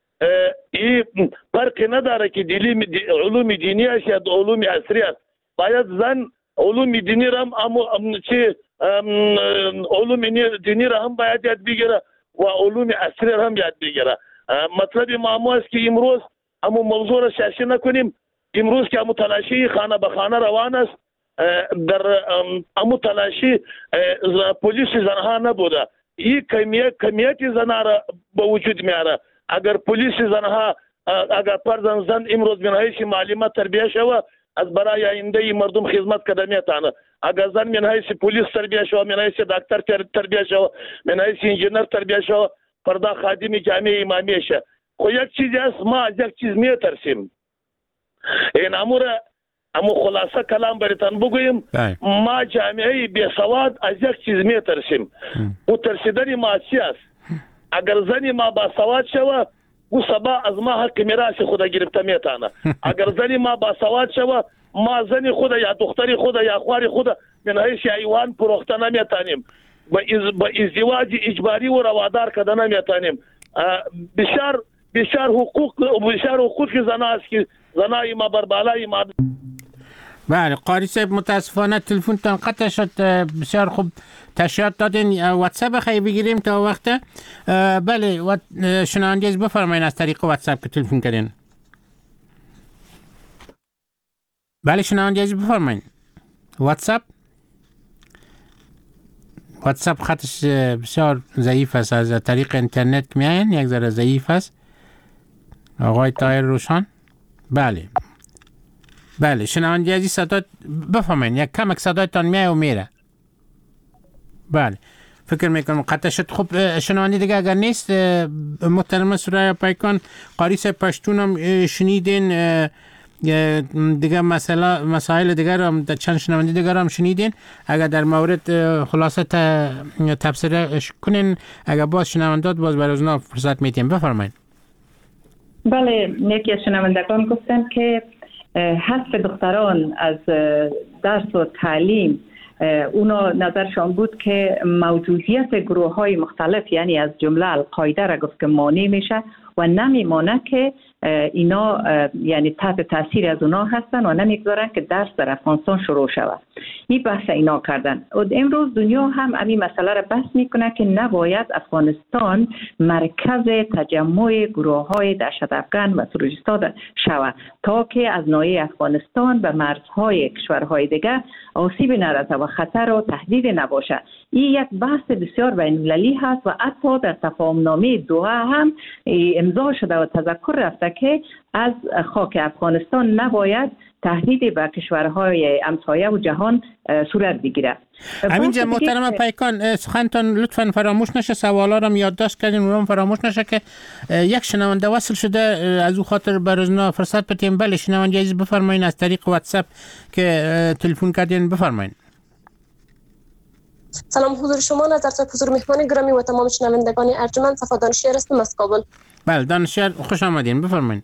که علوم دینی است یا علوم عصری است. باید زن علوم دینی را علوم دینی را هم باید یاد بگیره و علوم عصری را هم یاد بگیره. مطلب ما است که امروز همون موضوع را شاشی نکنیم. امروز که همون تلاشی خانه به خانه روان است، در همون تلاشی پلیس زنها نبوده. این کمیت زنها را به وجود میاره. اگر پلیس زنها، اگر پردن زن امروز بنهایش معلومات تربیه شوه، از برای آینده مردم خدمت کده میتانه. اگر زن من حیث پلیس تربیه شو، من حیث دکتر تربیه شو، من حیث انجینر تربیه شو، فردا خادم جامعه امامی شه. خو یک چیزی است، ما از یک چیز میترسیم. این امو خلاصه کلام براتون بگویم، ما جامعه بی سواد از یک چیز میترسیم. او ترسیدن ما چی است؟ اگر زنی ما با سواد شوه، او سبا از ما حق میراث خود گرفته میتانه. اگر زنی ما با سواد شوه، ما زنی خود یا دختری خود یا خوار خود من حیث ایوان پروخته نمیتانیم، با ازدواج اجباری و روادار کده نمیتانیم. بسیار حقوق زنا است که زنای ما بر بالای ما. بله قاری صاحب متاسفانه تلفنتان قطع شد. بسیار خوب تشریحات دادین. واتساپ خیلی بگیریم تا وقت. بله شنوندگی بفرمایید از طریق واتساپ که تلفن کردین. بله شنوندگی بفرمایید. واتساپ خطش بسیار ضعیف است. از طریق اینترنت میاین یک ذره ضعیف است. آقای طاهر روشان. بله شنوندگی عزیز صدا بفهمین، یک کمک صدایتان میای و میره. بله فکر میکنم قطع شد. خب شنوندگی دیگه اگر نیست، محترم سریا پیکان قاری صاحب پشتون هم شنیدین، دیگه مسائل دیگر هم چند شنوندگی دیگر هم شنیدین. اگر در مورد خلاصه تبصره کنین، اگر باز شنوندات باز برای اونا فرصت میتیم. بفرمایید. بله یکی از شنوندگان گفتن که حذف دختران از درس و تعلیم، اونا نظرشان بود که موجودیت گروه های مختلف یعنی از جمله القاعده را گفت که مانع میشه و نمیمانه که اینا یعنی تحت تاثیر از اونا هستن و نمیگذارن که درس در افغانستان شروع شود. این بحث اینا کردن. و امروز دنیا هم همین مسئله را بحث میکنه که نباید افغانستان مرکز تجمع گروه های دهشت افغان و تروریستا شود تا که از ناحیه افغانستان به مرزهای کشورهای دیگه آسیب نرسه و خطر و تهدید نباشه. این یک بحث بسیار بین‌المللی هست و حتی در تفاهم‌نامه دوحه هم امضا شده و تذکر رفته که از خاک افغانستان نباید تهدید به کشورهای همسایه و جهان صورت بگیره. همینجا محترم پیکان سخنتان لطفاً فراموش نشه، سوالا رو یادداشت کردین اونم فراموش نشه که یک شنونده وصل شده، از او خاطر برازنا فرصت بدیم. بله شنونده عزیز بفرمایید از طریق واتساپ که تلفن کردین بفرمایید. سلام حضور شما، نظر حضور مهمان گرامی و تمام شنوندگان ارجمند. صفا دانشیار هستم از کابل. بله دانشیار خوش آمدین، بفرمایید.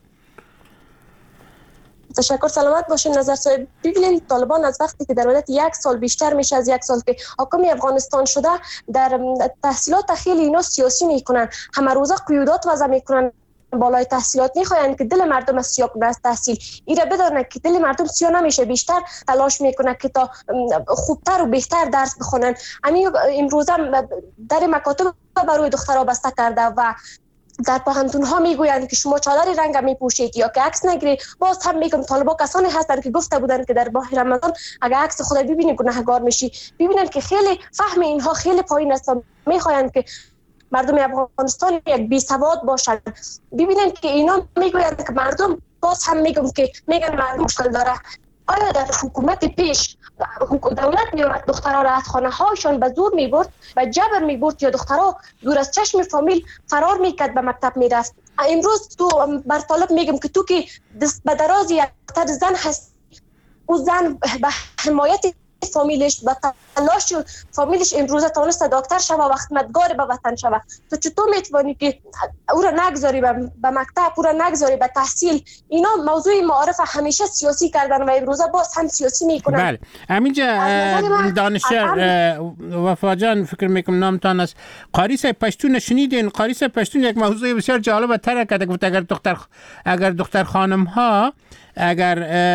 تشکر، سلامت باشین. نظر صاحب ببینید طالبان از وقتی که در مدت یک سال بیشتر میشه از یک سال که حاکم افغانستان شده، در تحصیلات خیلی اینا سیاسی میکنن، همه روزه قیودات وضع میکنن بالای تحصیلات، میخواین که دل مردم از سیاه کنه از تحصیل. ایره بدونه که دل مردم سیاه نمیشه، بیشتر تلاش میکنه که تا خوبتر و بهتر درس بخونن. همین امروز هم در مکاتب برای دخترها بسته کرده و در پاهنتون ها میگویند که شما چادر رنگ میپوشید یا که عکس نگیرید. باز هم میگم طالبا کسانی هستند که گفته بودند که در ماه رمضان اگر عکس خود ببینید گناهگار میشی. ببینند که خیلی فهم اینها خیلی پایین است، میخواهند که مردم افغانستان یک بی سواد باشند. ببینند که اینا میگویند که مردم، باز هم میگم که میگن مردم مشکل داره. آیا در حکومت پیش دولت میومد دخترها را از خانه هاشون به زور میبرد، به جبر میبرد یا دخترها دور از چشم فامیل فرار میکرد به مکتب میرفت؟ امروز تو بر طالب میگم که تو که دست به دراز یک زن هست، او زن به حمایت فامیلش به تلاش فامیلش امروز تونست دکتر شوه و خدمتگار به وطن شوه. تو چطور میتوانی که او را نگذاری به مکتب، او را نگذاری به تحصیل؟ اینا موضوع معارف همیشه سیاسی کردن و امروز باز هم سیاسی میکنن. بله همینجا دانشیار وفا جان فکر میکنم نامتان است، قاری صاحب پشتون شنیدین؟ قاری صاحب پشتون یک موضوع بسیار جالب تر کرده، گفت اگر دختر خانم ها اگر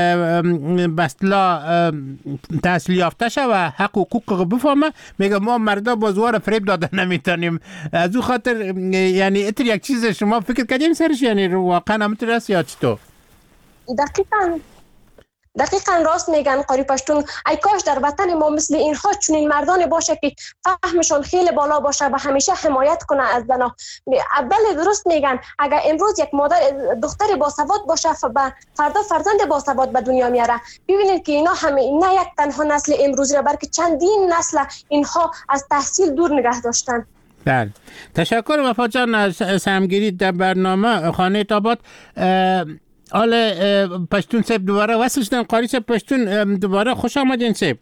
بسلا تحصیل یافته شه و حق و حقوق بفهمه، میگه ما مردا بازوار فریب داده نمیتونیم. از او خاطر یعنی اتر یک چیز شما فکر کردیم سرش، یعنی واقعا همینطور است یا چطور؟ دقیقاً دقیقاً راست میگن قاری پشتون. ای کاش در وطن ما مثل اینها چنین مردان باشه که فهمشون خیلی بالا باشه و همیشه حمایت کنه از زنا. اول درست میگن اگر امروز یک مادر دختر باسواد باشه فردا فرزند باسواد به دنیا میاره. ببینید که اینا همه نه یک تنها نسل امروزی را بلکه چندین نسل اینها از تحصیل دور نگه داشتن. بله، تشکر وفا جان از سهمگیری در برنامه خانه آباد. آل پشتون صاحب دوباره وصل شدن. قاری صاحب پشتون دوباره خوش آمدین صاحب.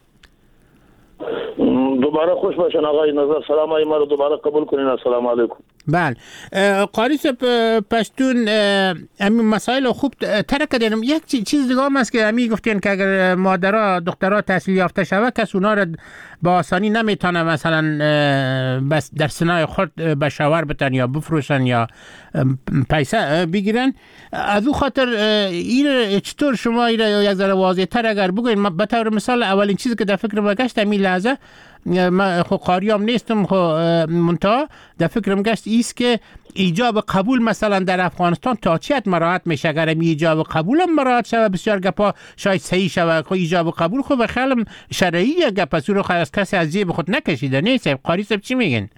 دوباره خوش باشن آقای نظر. سلام های ما رو دوباره قبول کنین. السلام علیکم. بله قاری صاحب پشتون همین مسائل خوب ترک کردیم. یک چیز دیگه هم است که همین گفتین که اگر مادرها دخترها تحصیل یافته شود کس اونا را با آسانی نمیتونه مثلا بس در سنای خود به شوهر بتن یا بفروشن یا پیسه بگیرن. از او خاطر این چطور شما این یک ذره واضح تر اگر بگوین؟ به طور مثال اولین چیزی که در فکر ما گشت همین لحظه، من خو قاریام نیستم، خو منتها در فکرم گشت ایست که ایجاب قبول مثلا در افغانستان تا چه حد مراعات میشه؟ اگر ایجاب قبول هم مراعات شود بسیار گپا شاید صحیح شود. خو ایجاب قبول خو به خیلی شرعی گپ است، رو از کسی از جیب خود نکشیده. نیست قاری صاحب چی میگن؟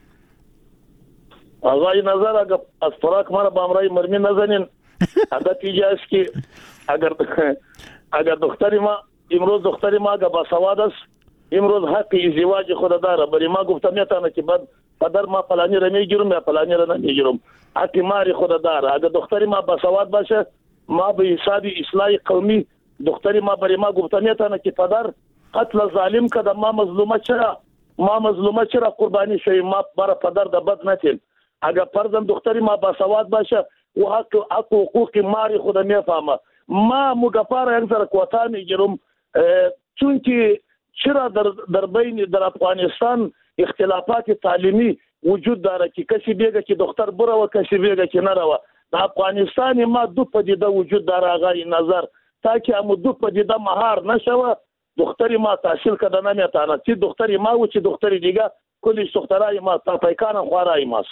آقای نظر اگر از فراق ما با امرای مرمی نزنین عادت ایجاست که اگر دختری ما امروز دختری ما اگر با سواد است امروز حق ازدواج خود داره. برای ما گفتم میتونه که بعد پدر ما فلانی را میگیرم یا فلانی را نمیگیرم. حق ماری خود داره. اگر دختری ما با سواد باشه ما به حساب اصلاح قومی دختری ما برای ما گفتم میتونه که پدر قتل ظالم کده ما مظلومه چرا قربانی شویم؟ ما برای پدر د بد نتیم. اگر فرزند دختری ما با سواد باشه و حق حقوق ماری خود میفهمه. ما مگفار یک ذره کوتا میگیرم چون که چرا در بین در افغانستان اختلافات تعلیمی وجود داره که کسی بگه که دختر بره و کسی بگه که نره. در افغانستان ما دو پدیده وجود داره آقای نظر. تا که هم دو پدیده مهار نشوه دختری ما تحصیل کده نمیتانه. چی دختری ما و چی دختری دیگه کلیش دخترای ما تا پیکان خوارای ماست.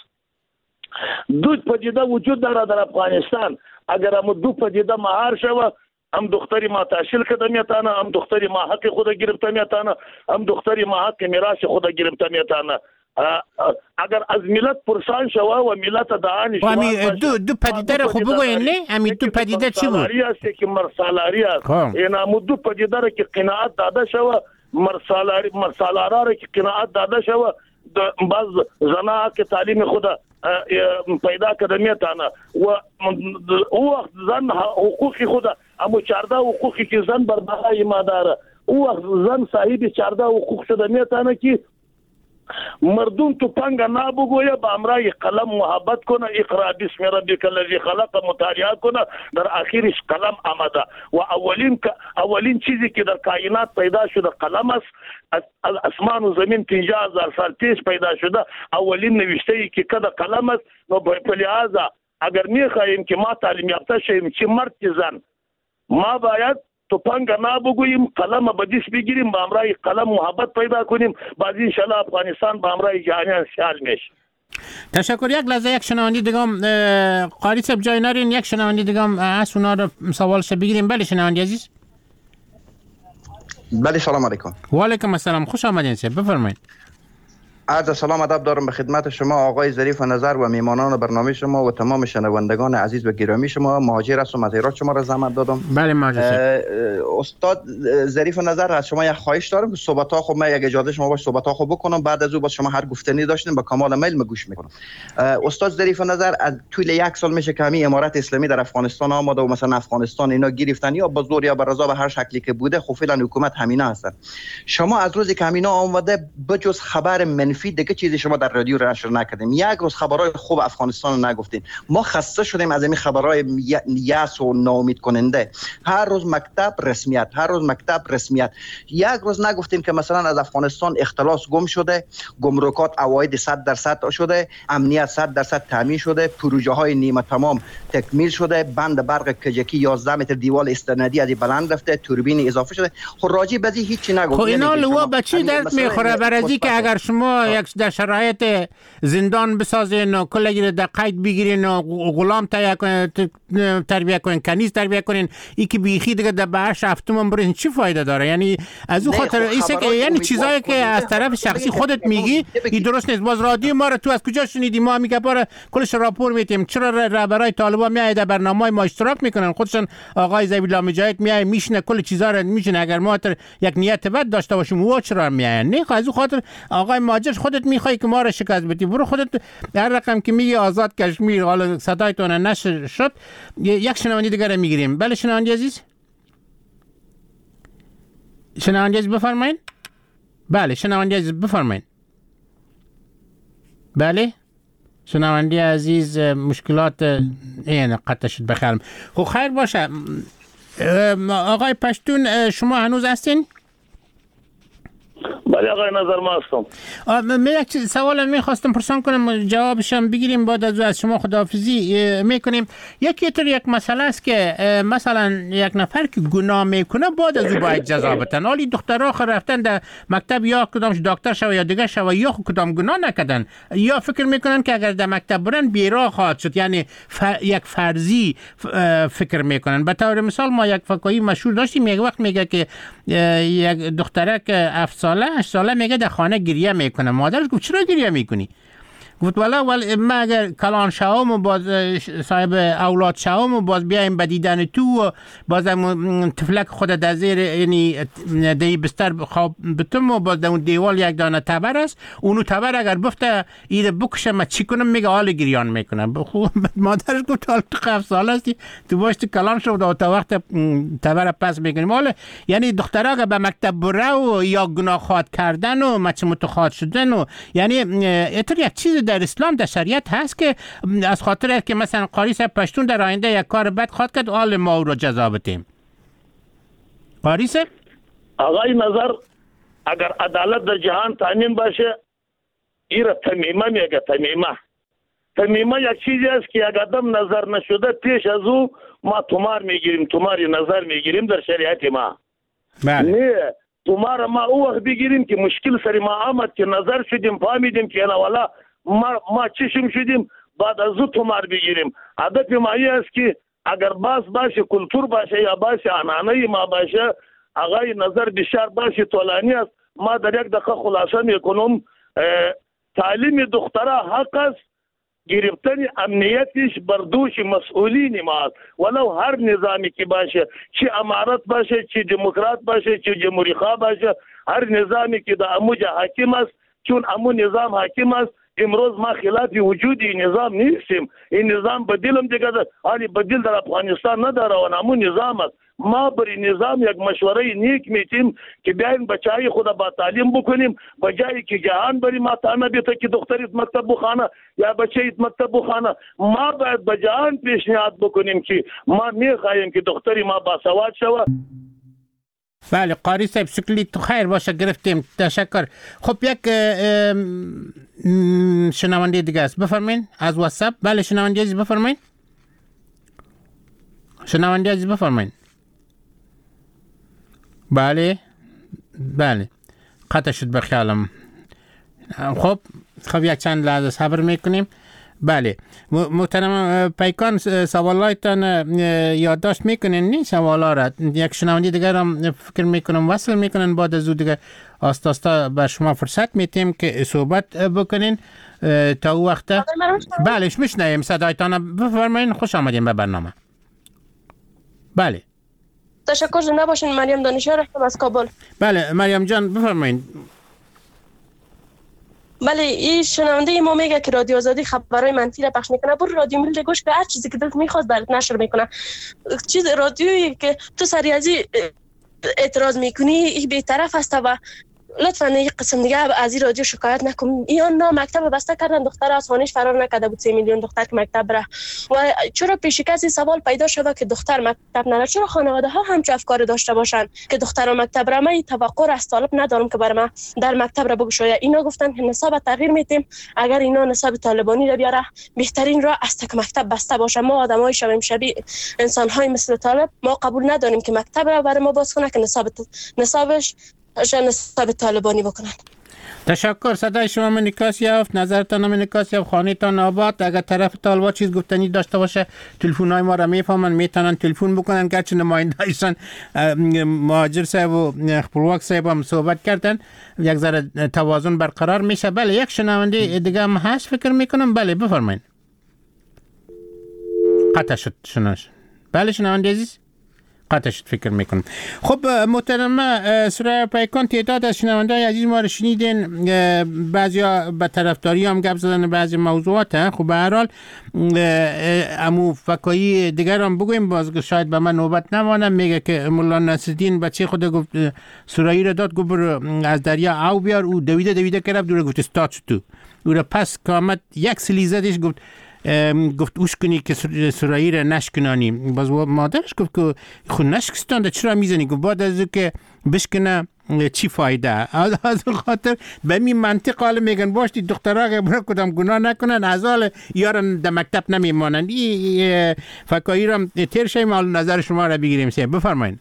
دو پدیده وجود داره در افغانستان. اگر هم دو پدیده مهار شوه هم دختری ما تحصیل کده میتانه، هم دختری ما حق خود گرفته میتانه، هم دختری ما حق میراث خود گرفته میتانه. اگر از ملت پرسان شوه و ملت دعانی شوه دو پدیده رو خوب بگوین نه؟ همین دو پدیده چی بود؟ مرسالاری است که مرسالاری است. این هم دو پدیده رو که قناعت داده شوه مرسالاره رو که قناعت داده شوه بعض زنها که تعلیم خود پیدا کرده میتانه و او وقت زن حقوقی خود اما 14 حقوقی که زن بر بالای ما داره او وقت زن صاحب 14 حقوق شده میتانه که مردم تو پنگ نابگویه با امرای قلم محبت کنه اقرا بسم ربک الذی خلق مطالعه کنه در آخرش قلم آمده و اولین چیزی که در کائنات پیدا شده قلم است. از اسمان و زمین 50,000 سال پیش پیدا شده اولین نوشته ای که کده قلم است. و به لحاظا اگر میخواهیم که ما تعلیم یافته شویم چه مرد چه زن ما باید تو پنگ نابگوییم قلم به دست بگیریم با امرای قلم محبت پیدا کنیم بعد انشالله افغانستان با امرای جهانیان سیال میشه. تشکر. یک لحظه یک شنوندی دیگم قاری صاحب جای نرین یک شنوندی دیگم از اونا رو سوالش بگیریم. بله شنوندی عزیز. بله سلام علیکم. و علیکم السلام. خوش آمدین صاحب بفرمایید. عرض سلام ادب دارم به خدمت شما آقای ظریف نظر و میمانان برنامه شما و تمام شنوندگان عزیز و گرامی شما. مهاجر هستم از هرات شما را زحمت دادم. بله مهاجر. استاد ظریف نظر از شما یک خواهش دارم که صحبت ها خود من یک اجازه شما باش صحبت ها خود بکنم بعد از او با شما هر گفتنی داشتیم با کمال میل گوش میکنم. استاد ظریف نظر از طول یک سال میشه که همین امارت اسلامی در افغانستان آمده و مثلا افغانستان اینا گرفتن یا با زور یا با رضا به هر شکلی که بوده خب فعلا حکومت همینا هستن. شما از روزی که همینا آمده بجز خبر منفی دیگه چیزی شما در رادیو را نشر نکردیم. یک روز خبرهای خوب افغانستان رو نگفتین. ما خسته شدیم از این خبرهای یأس و ناامید کننده. هر روز مکتب رسمیت. یک روز نگفتیم که مثلا از افغانستان اختلاس گم شده، گمرکات عواید 100% شده، امنیت 100% تامین شده، پروژه های نیمه تمام تکمیل شده، بند برق کجکی 11 متر دیوال استنادی از بلند رفته، توربین اضافه شده. خب راجی بزی هیچی نگفتیم. خب اینا لوا بچی درد میخوره برازی که اگر شما را یک در شرایط زندان بسازین و کل در قید بگیرین و غلام تربیت کنین، کنیز تربیت کنین، ای که بیخی دیگه در بهش هفتم برین چی فایده داره؟ یعنی از اون خاطر ایسه که یعنی چیزایی که از طرف شخصی خودت میگی این درست نیست. باز رادیو ما رو تو از کجا شنیدی؟ ما میگه باره کلش راپور میتیم. چرا رهبرای طالبان میای در برنامه‌های ما اشتراک میکنن؟ خودشون آقای ذبیح الله مجاهد میای میشنه کل چیزا رو میشنه. اگر ما یک نیت بد داشته باشیم او چرا میای؟ نه از اون خاطر آقای ماجر خودت میخوای که ما رو شکست بدی. برو خودت هر رقم که میگی آزاد کشمیر حالا صدایتون نشر شد. یک شنونده دیگه میگیریم. بله شنونده عزیز، شنونده عزیز بفرمایید. بله شنونده عزیز بفرمایید. بله شنونده عزیز مشکلات این قطع شد بخیرم. خب خیر باشه. آقای پشتون شما هنوز هستین؟ بله آقای نظر ما هستم. من یک سوال میخواستم پرسان کنم جوابشم بگیریم بعد از شما خداحافظی میکنیم. یک مسئله است که مثلا یک نفر که گناه میکنه بعد از او باید جزا بدن. حالی دخترها رفتن در مکتب یا کدامش دکتر شوه یا دیگه شوه یا کدام گناه نکردن یا فکر میکنن که اگر در مکتب برن بیراه خواهد شد، یعنی یک فرضی فکر میکنن. به طور مثال ما یک فکاهی مشهور داشتیم، یک وقت میگه که یک دختره که 7 ساله 8 ساله میگه در خانه گریه میکنه. مادرش گفت چرا گریه میکنی؟ گفت ولی من اگر کلان شوم و باز صاحب اولاد شوم و باز بیایم بدیدن تو و باز تفلک خود در زیر یعنی دی بستر خواب بتم و باز در اون دیوال یک دانه تبر است، اونو تبر اگر بفته ایده بکشه من چی کنم؟ میگه حال گریان میکنم. مادرش گفت حال تو 7 ساله هستی تو باشتی کلان شد و تا وقت تبر پس میکنیم. حالا یعنی دخترها که به مکتب بره و یا گناه خواد کردن و مچ متخواد شدن و یعنی اینطور یک چیز در اسلام در شریعت هست که از خاطر که مثلا قاری صاحب پشتون در آینده یک کار بد خواد کرد آل ما او رو جزا بدیم. قاری صاحب آقای نظر اگر عدالت در جهان تامین باشه ایره تمیمه میگه. تمیمه یک چیزی است که اگر آدم نظر نشده پیش از او ما تومار میگیریم، توماری نظر میگیریم در شریعت ما. بله. نه تومار ما او وقت بگیریم که مشکل سری ما آمد که نظر شدیم فهمیدیم که نه والا ما چشم شدیم بعد از او تومار بگیریم. هدف ما است که اگر باز باشه کلتور باشه یا باشه عنعنه ما باشه آقای نظر بسیار باشه طولانی است. ما در یک دقیقه خلاصه میکنم. تعلیم دخترها حق است، گرفتن امنیتش بر دوش مسئولین ما، ولو هر نظامی که باشه، چه امارت باشه، چه دموکرات باشه، چه جمهوری خواه باشه، هر نظامی که در اموجه حاکم است، چون امو نظام حاکم است. امروز ما خلاف وجود این نظام نیستیم. این نظام بدیلم دیگه حالی بدیل در افغانستان نداره و همون نظام است. ما بر این نظام یک مشوره نیک میتیم که بیایم بچهای خود با تعلیم بکنیم، بجایی که جهان بری ما تانه بیته که دختریت مکتب بخانه یا بچهیت مکتب بخانه. ما باید به جهان پیشنهاد بکنیم که ما میخواهیم که دختری ما باسواد شود. بله قاری صاحب شکلی تو خیر باشه، گرفتیم. تشکر. خب یک شنونده دیگه است، بفرمایید از واتساپ. بله شنونده عزیز بفرمایید. شنونده عزیز بفرمایید. بله قطع شد بخیالم. خب یک چند لحظه صبر میکنیم. بله محترم پیکان سوالایتان یادداشت میکنین نی سوالا را؟ یک شنونده دیگر هم فکر میکنم وصل میکنن، بعد از او دیگه آستا به شما فرصت میتیم که صحبت بکنین تا او وقت. بله میشنویم صدایتان، بفرمایین. خوش آمدین به برنامه. بله تشکر. زنده باشین. مریم دانشیار هستم از کابل. بله مریم جان بفرمایید. بله این شنونده ما میگه که رادیو آزادی خبرهای منفی را پخش میکنه. برو رادیو ملی گوش به، هر چیزی که دلت میخواد برات نشر میکنه. چیز رادیویی که تو سریازی اعتراض میکنی این بی‌طرف است و لطفاً این قسم دیگه از این رادیو شکایت نکن. اینا مکتب بسته کردن، دختر از خانه‌اش فرار نکرده بود. 3 میلیون دختر که مکتب بره. و چرا پیش کسی سوال پیدا شده که دختر مکتب نره؟ چرا خانواده ها هم چه افکار داشته باشن که دختر مکتب بره؟ من توقع از طالب ندارم که برام در مکتب را بگشاید. اینا گفتن که نصاب تغییر میتیم، اگر اینا نصاب طالبانی را بیاره بهترین راه است که مکتب بسته باشه. ما آدمای شبیه انسان‌های مثل طالب ما قبول نداریم که مکتب را برای ما باز کنه که نصابش نصاب طالبانی بکنن. تشکر. صدای شما من نکاس یافت، نظرتان من نکاس یافت، خانه‌تان آباد. اگر طرف طالبا چیز گفتنی داشته باشه تلفن‌های ما را میفهمن، میتونن تلفن بکنن. گرچه نماینده‌ایشان مهاجر صاحب و خپلواک صاحب هم صحبت کردن، یک ذره توازن برقرار میشه. بله یک شنونده دیگه هم هست فکر میکنم. بله بفرمایید. قطع شد شناش. بله شنونده عزیز قطع شد فکر میکنم. خب محترمه سریا پیکان، تعداد از شنونده‌های عزیز ما رو شنیدین. بعضیا به طرفداری هم گپ زدن بعضی موضوعات. خب به هر حال امو فکایی دیگر هم بگویم، باز شاید به من نوبت نمانه. میگه که مولا نصرالدین بچه خود گفت سرایی را داد، گفت از دریا او بیار. او دویده که رفت دوره گفت استاد شد تو. او را پس کامت یک سلی زدش، گفت اوش کنی که سرایی را نشکنانی. باز مادرش گفت که خود نشکستانده چرا میزنی؟ گفت بعد از که بشکنه چی فایده؟ از خاطر به می منطق حالا میگن باشتی دخترها برای کدام گناه نکنن، از حال یارن در مکتب نمیمانند. این فکایی را تیر شیم. حال نظر شما را بگیریم. بفرمایید.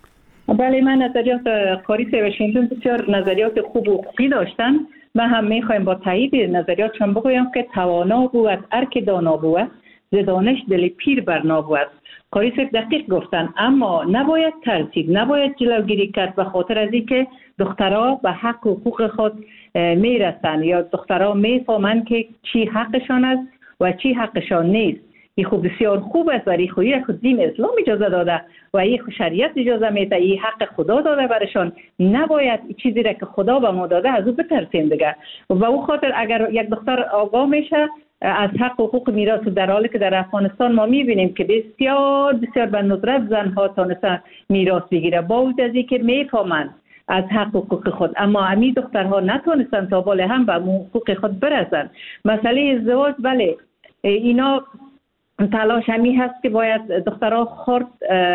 بله، من نظریات قاری و شنیدون بسیار نظریات خوب و خوبی داشتن. من هم میخوایم با تایید نظریاتشان بگویم که توانا بود ارک دانا بود، ز دانش دل پیر برنا بود. قاری صاحب دقیق گفتن، اما نباید ترسید، نباید جلوگیری کرد به خاطر از اینکه دخترها به حق و حقوق خود میرسن یا دخترها میفهمند که چی حقشان است و چی حقشان نیست. این خوب بسیار خوب است، ولی خویی خود دین اسلام اجازه داده و این شریعت اجازه میده، این حق خدا داده برشان. نباید چیزی را که خدا به ما داده از او بترسیم دیگه. و او خاطر اگر یک دختر آگاه میشه از حق و حقوق میراث، در حالی که در افغانستان ما میبینیم که بسیار بسیار به ندرت زنها تانستن میراث بگیره با وجود از اینکه میفهمند از حق و حقوق خود، اما امی دخترها نتونستن تا بالا هم به حقوق خود برسن. مسئله ازدواج، بله اینا تلاش همی هست که باید دخترها خرد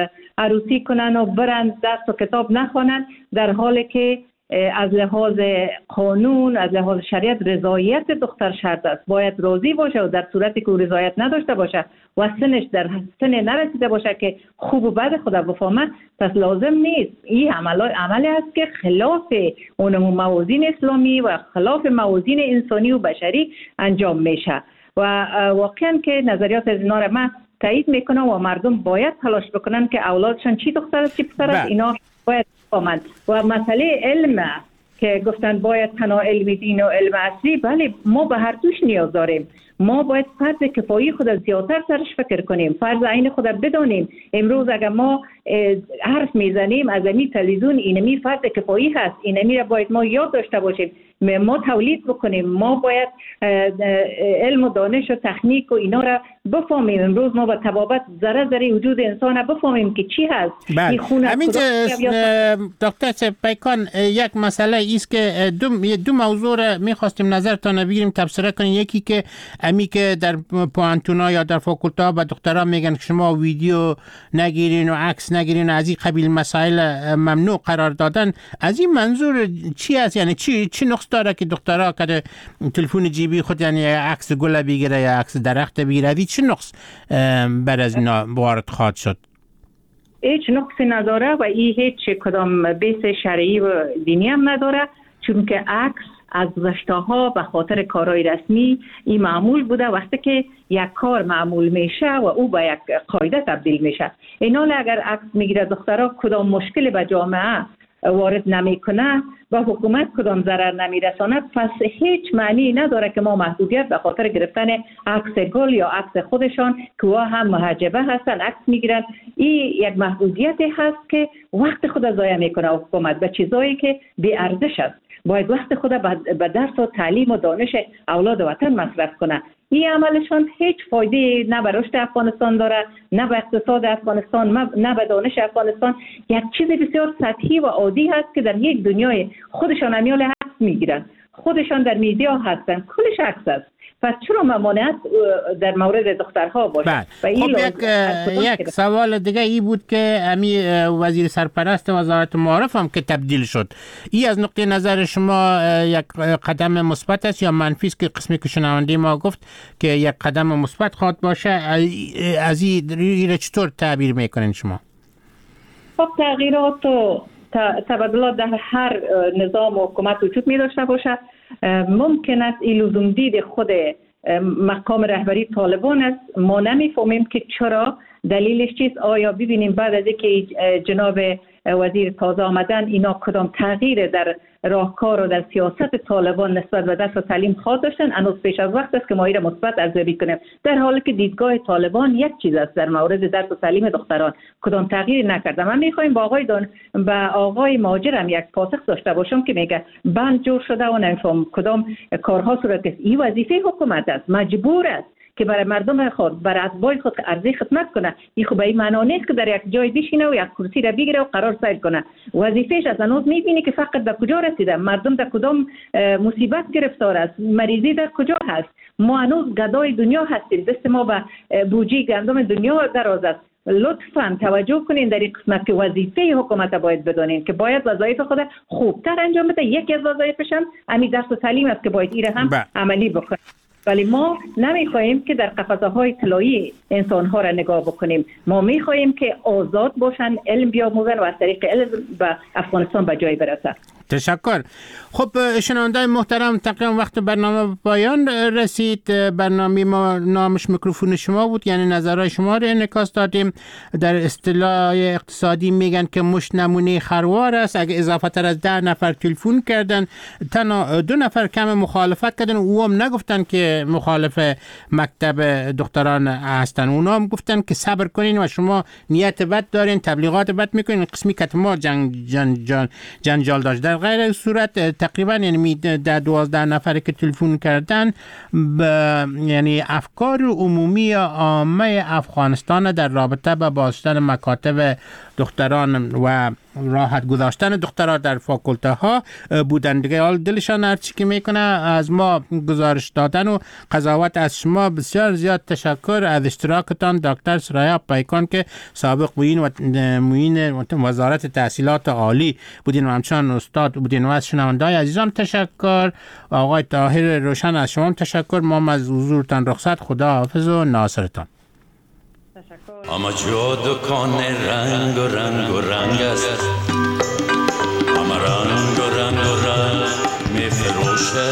عروسی کنن و برن دست و کتاب نخوانن، در حالی که از لحاظ قانون، از لحاظ شریعت رضایت دختر شرط است. باید راضی باشه و در صورتی که او رضایت نداشته باشه و سنش در سن نرسیده باشه که خوب و بد خدا بفهمه، پس لازم نیست. این عملی است که خلاف اون موازین اسلامی و خلاف موازین انسانی و بشری انجام میشه. و واقعا که نظریات از اینا را من تایید میکنم و مردم باید تلاش بکنن که اولادشان چی دختر است چی پسر است اینا باید بفهمند. و مسئله علم که گفتن باید تنها علم دین و علم اصلی، بله ما به هر دوش نیاز داریم. ما باید فرض کفایی خود زیادتر سرش فکر کنیم، فرض عین خود بدانیم. امروز اگر ما حرف میزنیم از این تلویزیون اینمی فرض کفایی هست، اینمی را باید ما یاد داشته باشیم، ما تولید بکنیم. ما باید علم و دانش و تکنیک و اینا را بفهمیم. امروز ما با تبابت ذره وجود انسان را بفهمیم که چی هست. همین دکتر پیکان، یک مسئله ایست که دو موضوع را میخواستیم نظرتان بگیریم، تبصره کنیم. یکی که امی که در پوانتونا یا در فاکولته به دخترها میگن که شما ویدیو نگیرین و عکس نگیرین، از این قبیل مسائل ممنوع قرار دادن. از این منظور چی است؟ یعنی چی نقص داره که دخترها که تلفن جیبی خود یعنی عکس گل بگیره یا عکس درخت بگیره، چی نقص بعد از اینا وارد خواهد شد؟ هیچ نقصی نداره و این هیچ کدام بیس شرعی و دینی هم نداره، چون که عکس از گذشته‌ها به خاطر کارهای رسمی این معمول بوده. وقتی که یک کار معمول میشه و او به یک قاعده تبدیل میشه، اینال اگر عکس میگیره دخترها کدام مشکلی به جامعه وارد نمیکنه و حکومت کدام ضرر نمیرساند، پس هیچ معنی نداره که ما محدودیت به خاطر گرفتن عکس گل یا عکس خودشان که هم محجبه هستن عکس میگیرن. این یک محدودیتی هست که وقت خود ضایع میکنه حکومت به چیزایی که بی ارزش است. باید وقت خود به درس و تعلیم و دانش اولاد وطن مصرف کنه. این عملشان هیچ فایده نه به رشد افغانستان داره، نه به اقتصاد افغانستان، نه به دانش افغانستان. یک چیز بسیار سطحی و عادی هست که در یک دنیای خودشان امیال عکس میگیرن، خودشان در میدیا هستن، کلش عکس است. پس چرا ممانعت در مورد دخترها باشه؟ خب یک سوال دیگه ای بود که امی وزیر سرپرست وزارت معارف هم که تبدیل شد، این از نقطه نظر شما یک قدم مثبت است یا منفی است؟ که قسمی که شنونده ما گفت که یک قدم مثبت خواهد باشه، از این چطور تعبیر میکنین شما؟ خب تغییرات و تبدلات در هر نظام و حکومت وجود می داشته باشه، ممکن است این لزوم دید خود مقام رهبری طالبان است. ما نمیفهمیم که چرا، دلیلش چیست. آیا ببینیم بعد از اینکه جناب وزیر تازه آمدن اینا کدام تغییر در راهکار و در سیاست طالبان نسبت به درس و تعلیم خواهد داشتن؟ هنوز پیش از وقت است که ما این را مثبت ارزیابی کنیم، در حالی که دیدگاه طالبان یک چیز است در مورد درس و تعلیم دختران، کدام تغییری نکرده. من میخوایم با آقای مهاجر هم یک پاسخ داشته باشم که میگه بند جور شده و نمیفهم کدام کارها صورت است. این وظیفه حکومت است، مجبور است که برای مردم خود، برای اتباع خود ارزی خدمت کنه. این خب به این معنا نیست که در یک جای بشینه و یک کرسی را بگیره و قرار سیر کنه. وظیفهش از هنوز میبینی که فقط به کجا رسیده، مردم در کدام مصیبت گرفتار است، مریضی در کجا هست. ما هنوز گدای دنیا هستیم، دست ما به بوجی گندم دنیا دراز است. لطفاً توجه کنین در این قسمت که وظیفه حکومت باید بدانین که باید وظایف خود خوبتر انجام بده. یکی از وظایفش هم همین درس و تعلیم است که باید این هم عملی بکنه. ولی ما نمیخواهیم که در قفسه های طلایی انسان ها را نگاه بکنیم. ما میخواهیم که آزاد باشن، علم بیاموزن و از طریق علم به افغانستان به جای برسن. تشکر. خب شنوندای محترم، تقریبا وقت برنامه پایان رسید. برنامه ما نامش میکروفون شما بود، یعنی نظرهای شما رو انعکاس دادیم. در اصطلاح اقتصادی میگن که مش نمونه خروار است. اگه اضافه تر از 10 نفر تلفن کردن، تنها 2 نفر کم مخالفت کردن، او هم نگفتن که مخالف مکتب دختران هستن، اونا هم گفتن که صبر کنین و شما نیت بد دارین، تبلیغات بد میکنین، قسمی که ما جنجال داشت. در غیر صورت تقریبا یعنی 12 نفر که تلفن کردن یعنی افکار عمومی عامه افغانستان در رابطه با بازداشتن مکاتب دختران و راحت گذاشتن دخترها در فاکولته ها بودن دیگه. حال دلشان هرچی که میکنه از ما گزارش دادن و قضاوت از شما. بسیار زیاد تشکر از اشتراکتان دکتر سرایا پیکان که سابق معین وزارت تحصیلات عالی بودین و همچنان استاد بودین. و از شنونده‌های عزیزم تشکر. آقای طاهر روشن از شما تشکر. ما از حضورتان رخصت. خدا حافظ و ناصرتان. اما جا دکان رنگ و رنگ و رنگ است، اما رنگ و رنگ و رنگ می فروشه.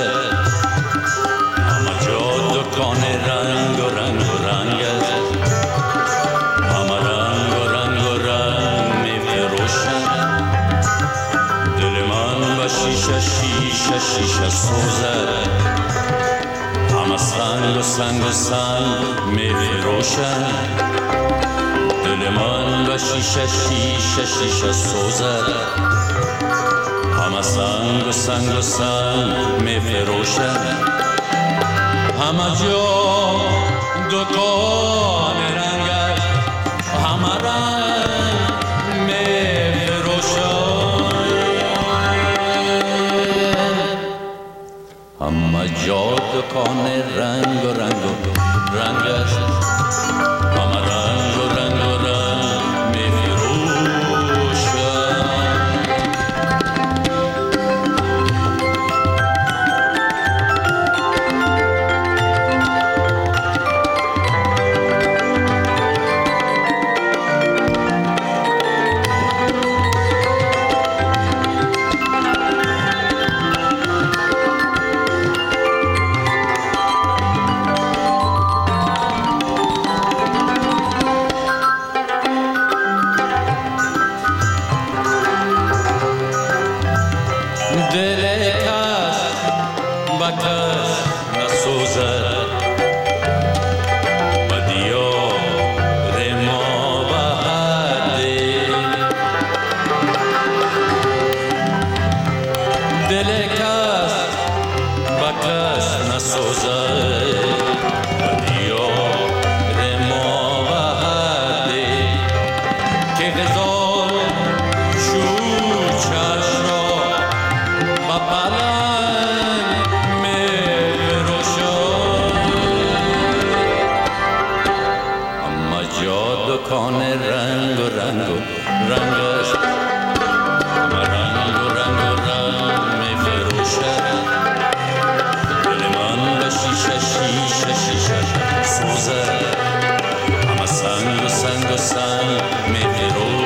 اما جا دکان رنگ و رنگ و رنگ است، اما رنگ و رنگ و رنگ می فروشه. دل من با شیشه شیشه شیشه سوزه، اما سنگ و سنگ و سنگ می فروشه. دل من و شیشه شیشه شیشه سوزد، همه سنگ و سنگ و سنگ می فروشد. همه جا دکان رنگ است، همه رنگ می فروشد. همه جا دکان رنگ و رنگ و رنگ است، همه رنگ و رنگ و رنگ می فروشد. سنگ و سنگ و سنگ می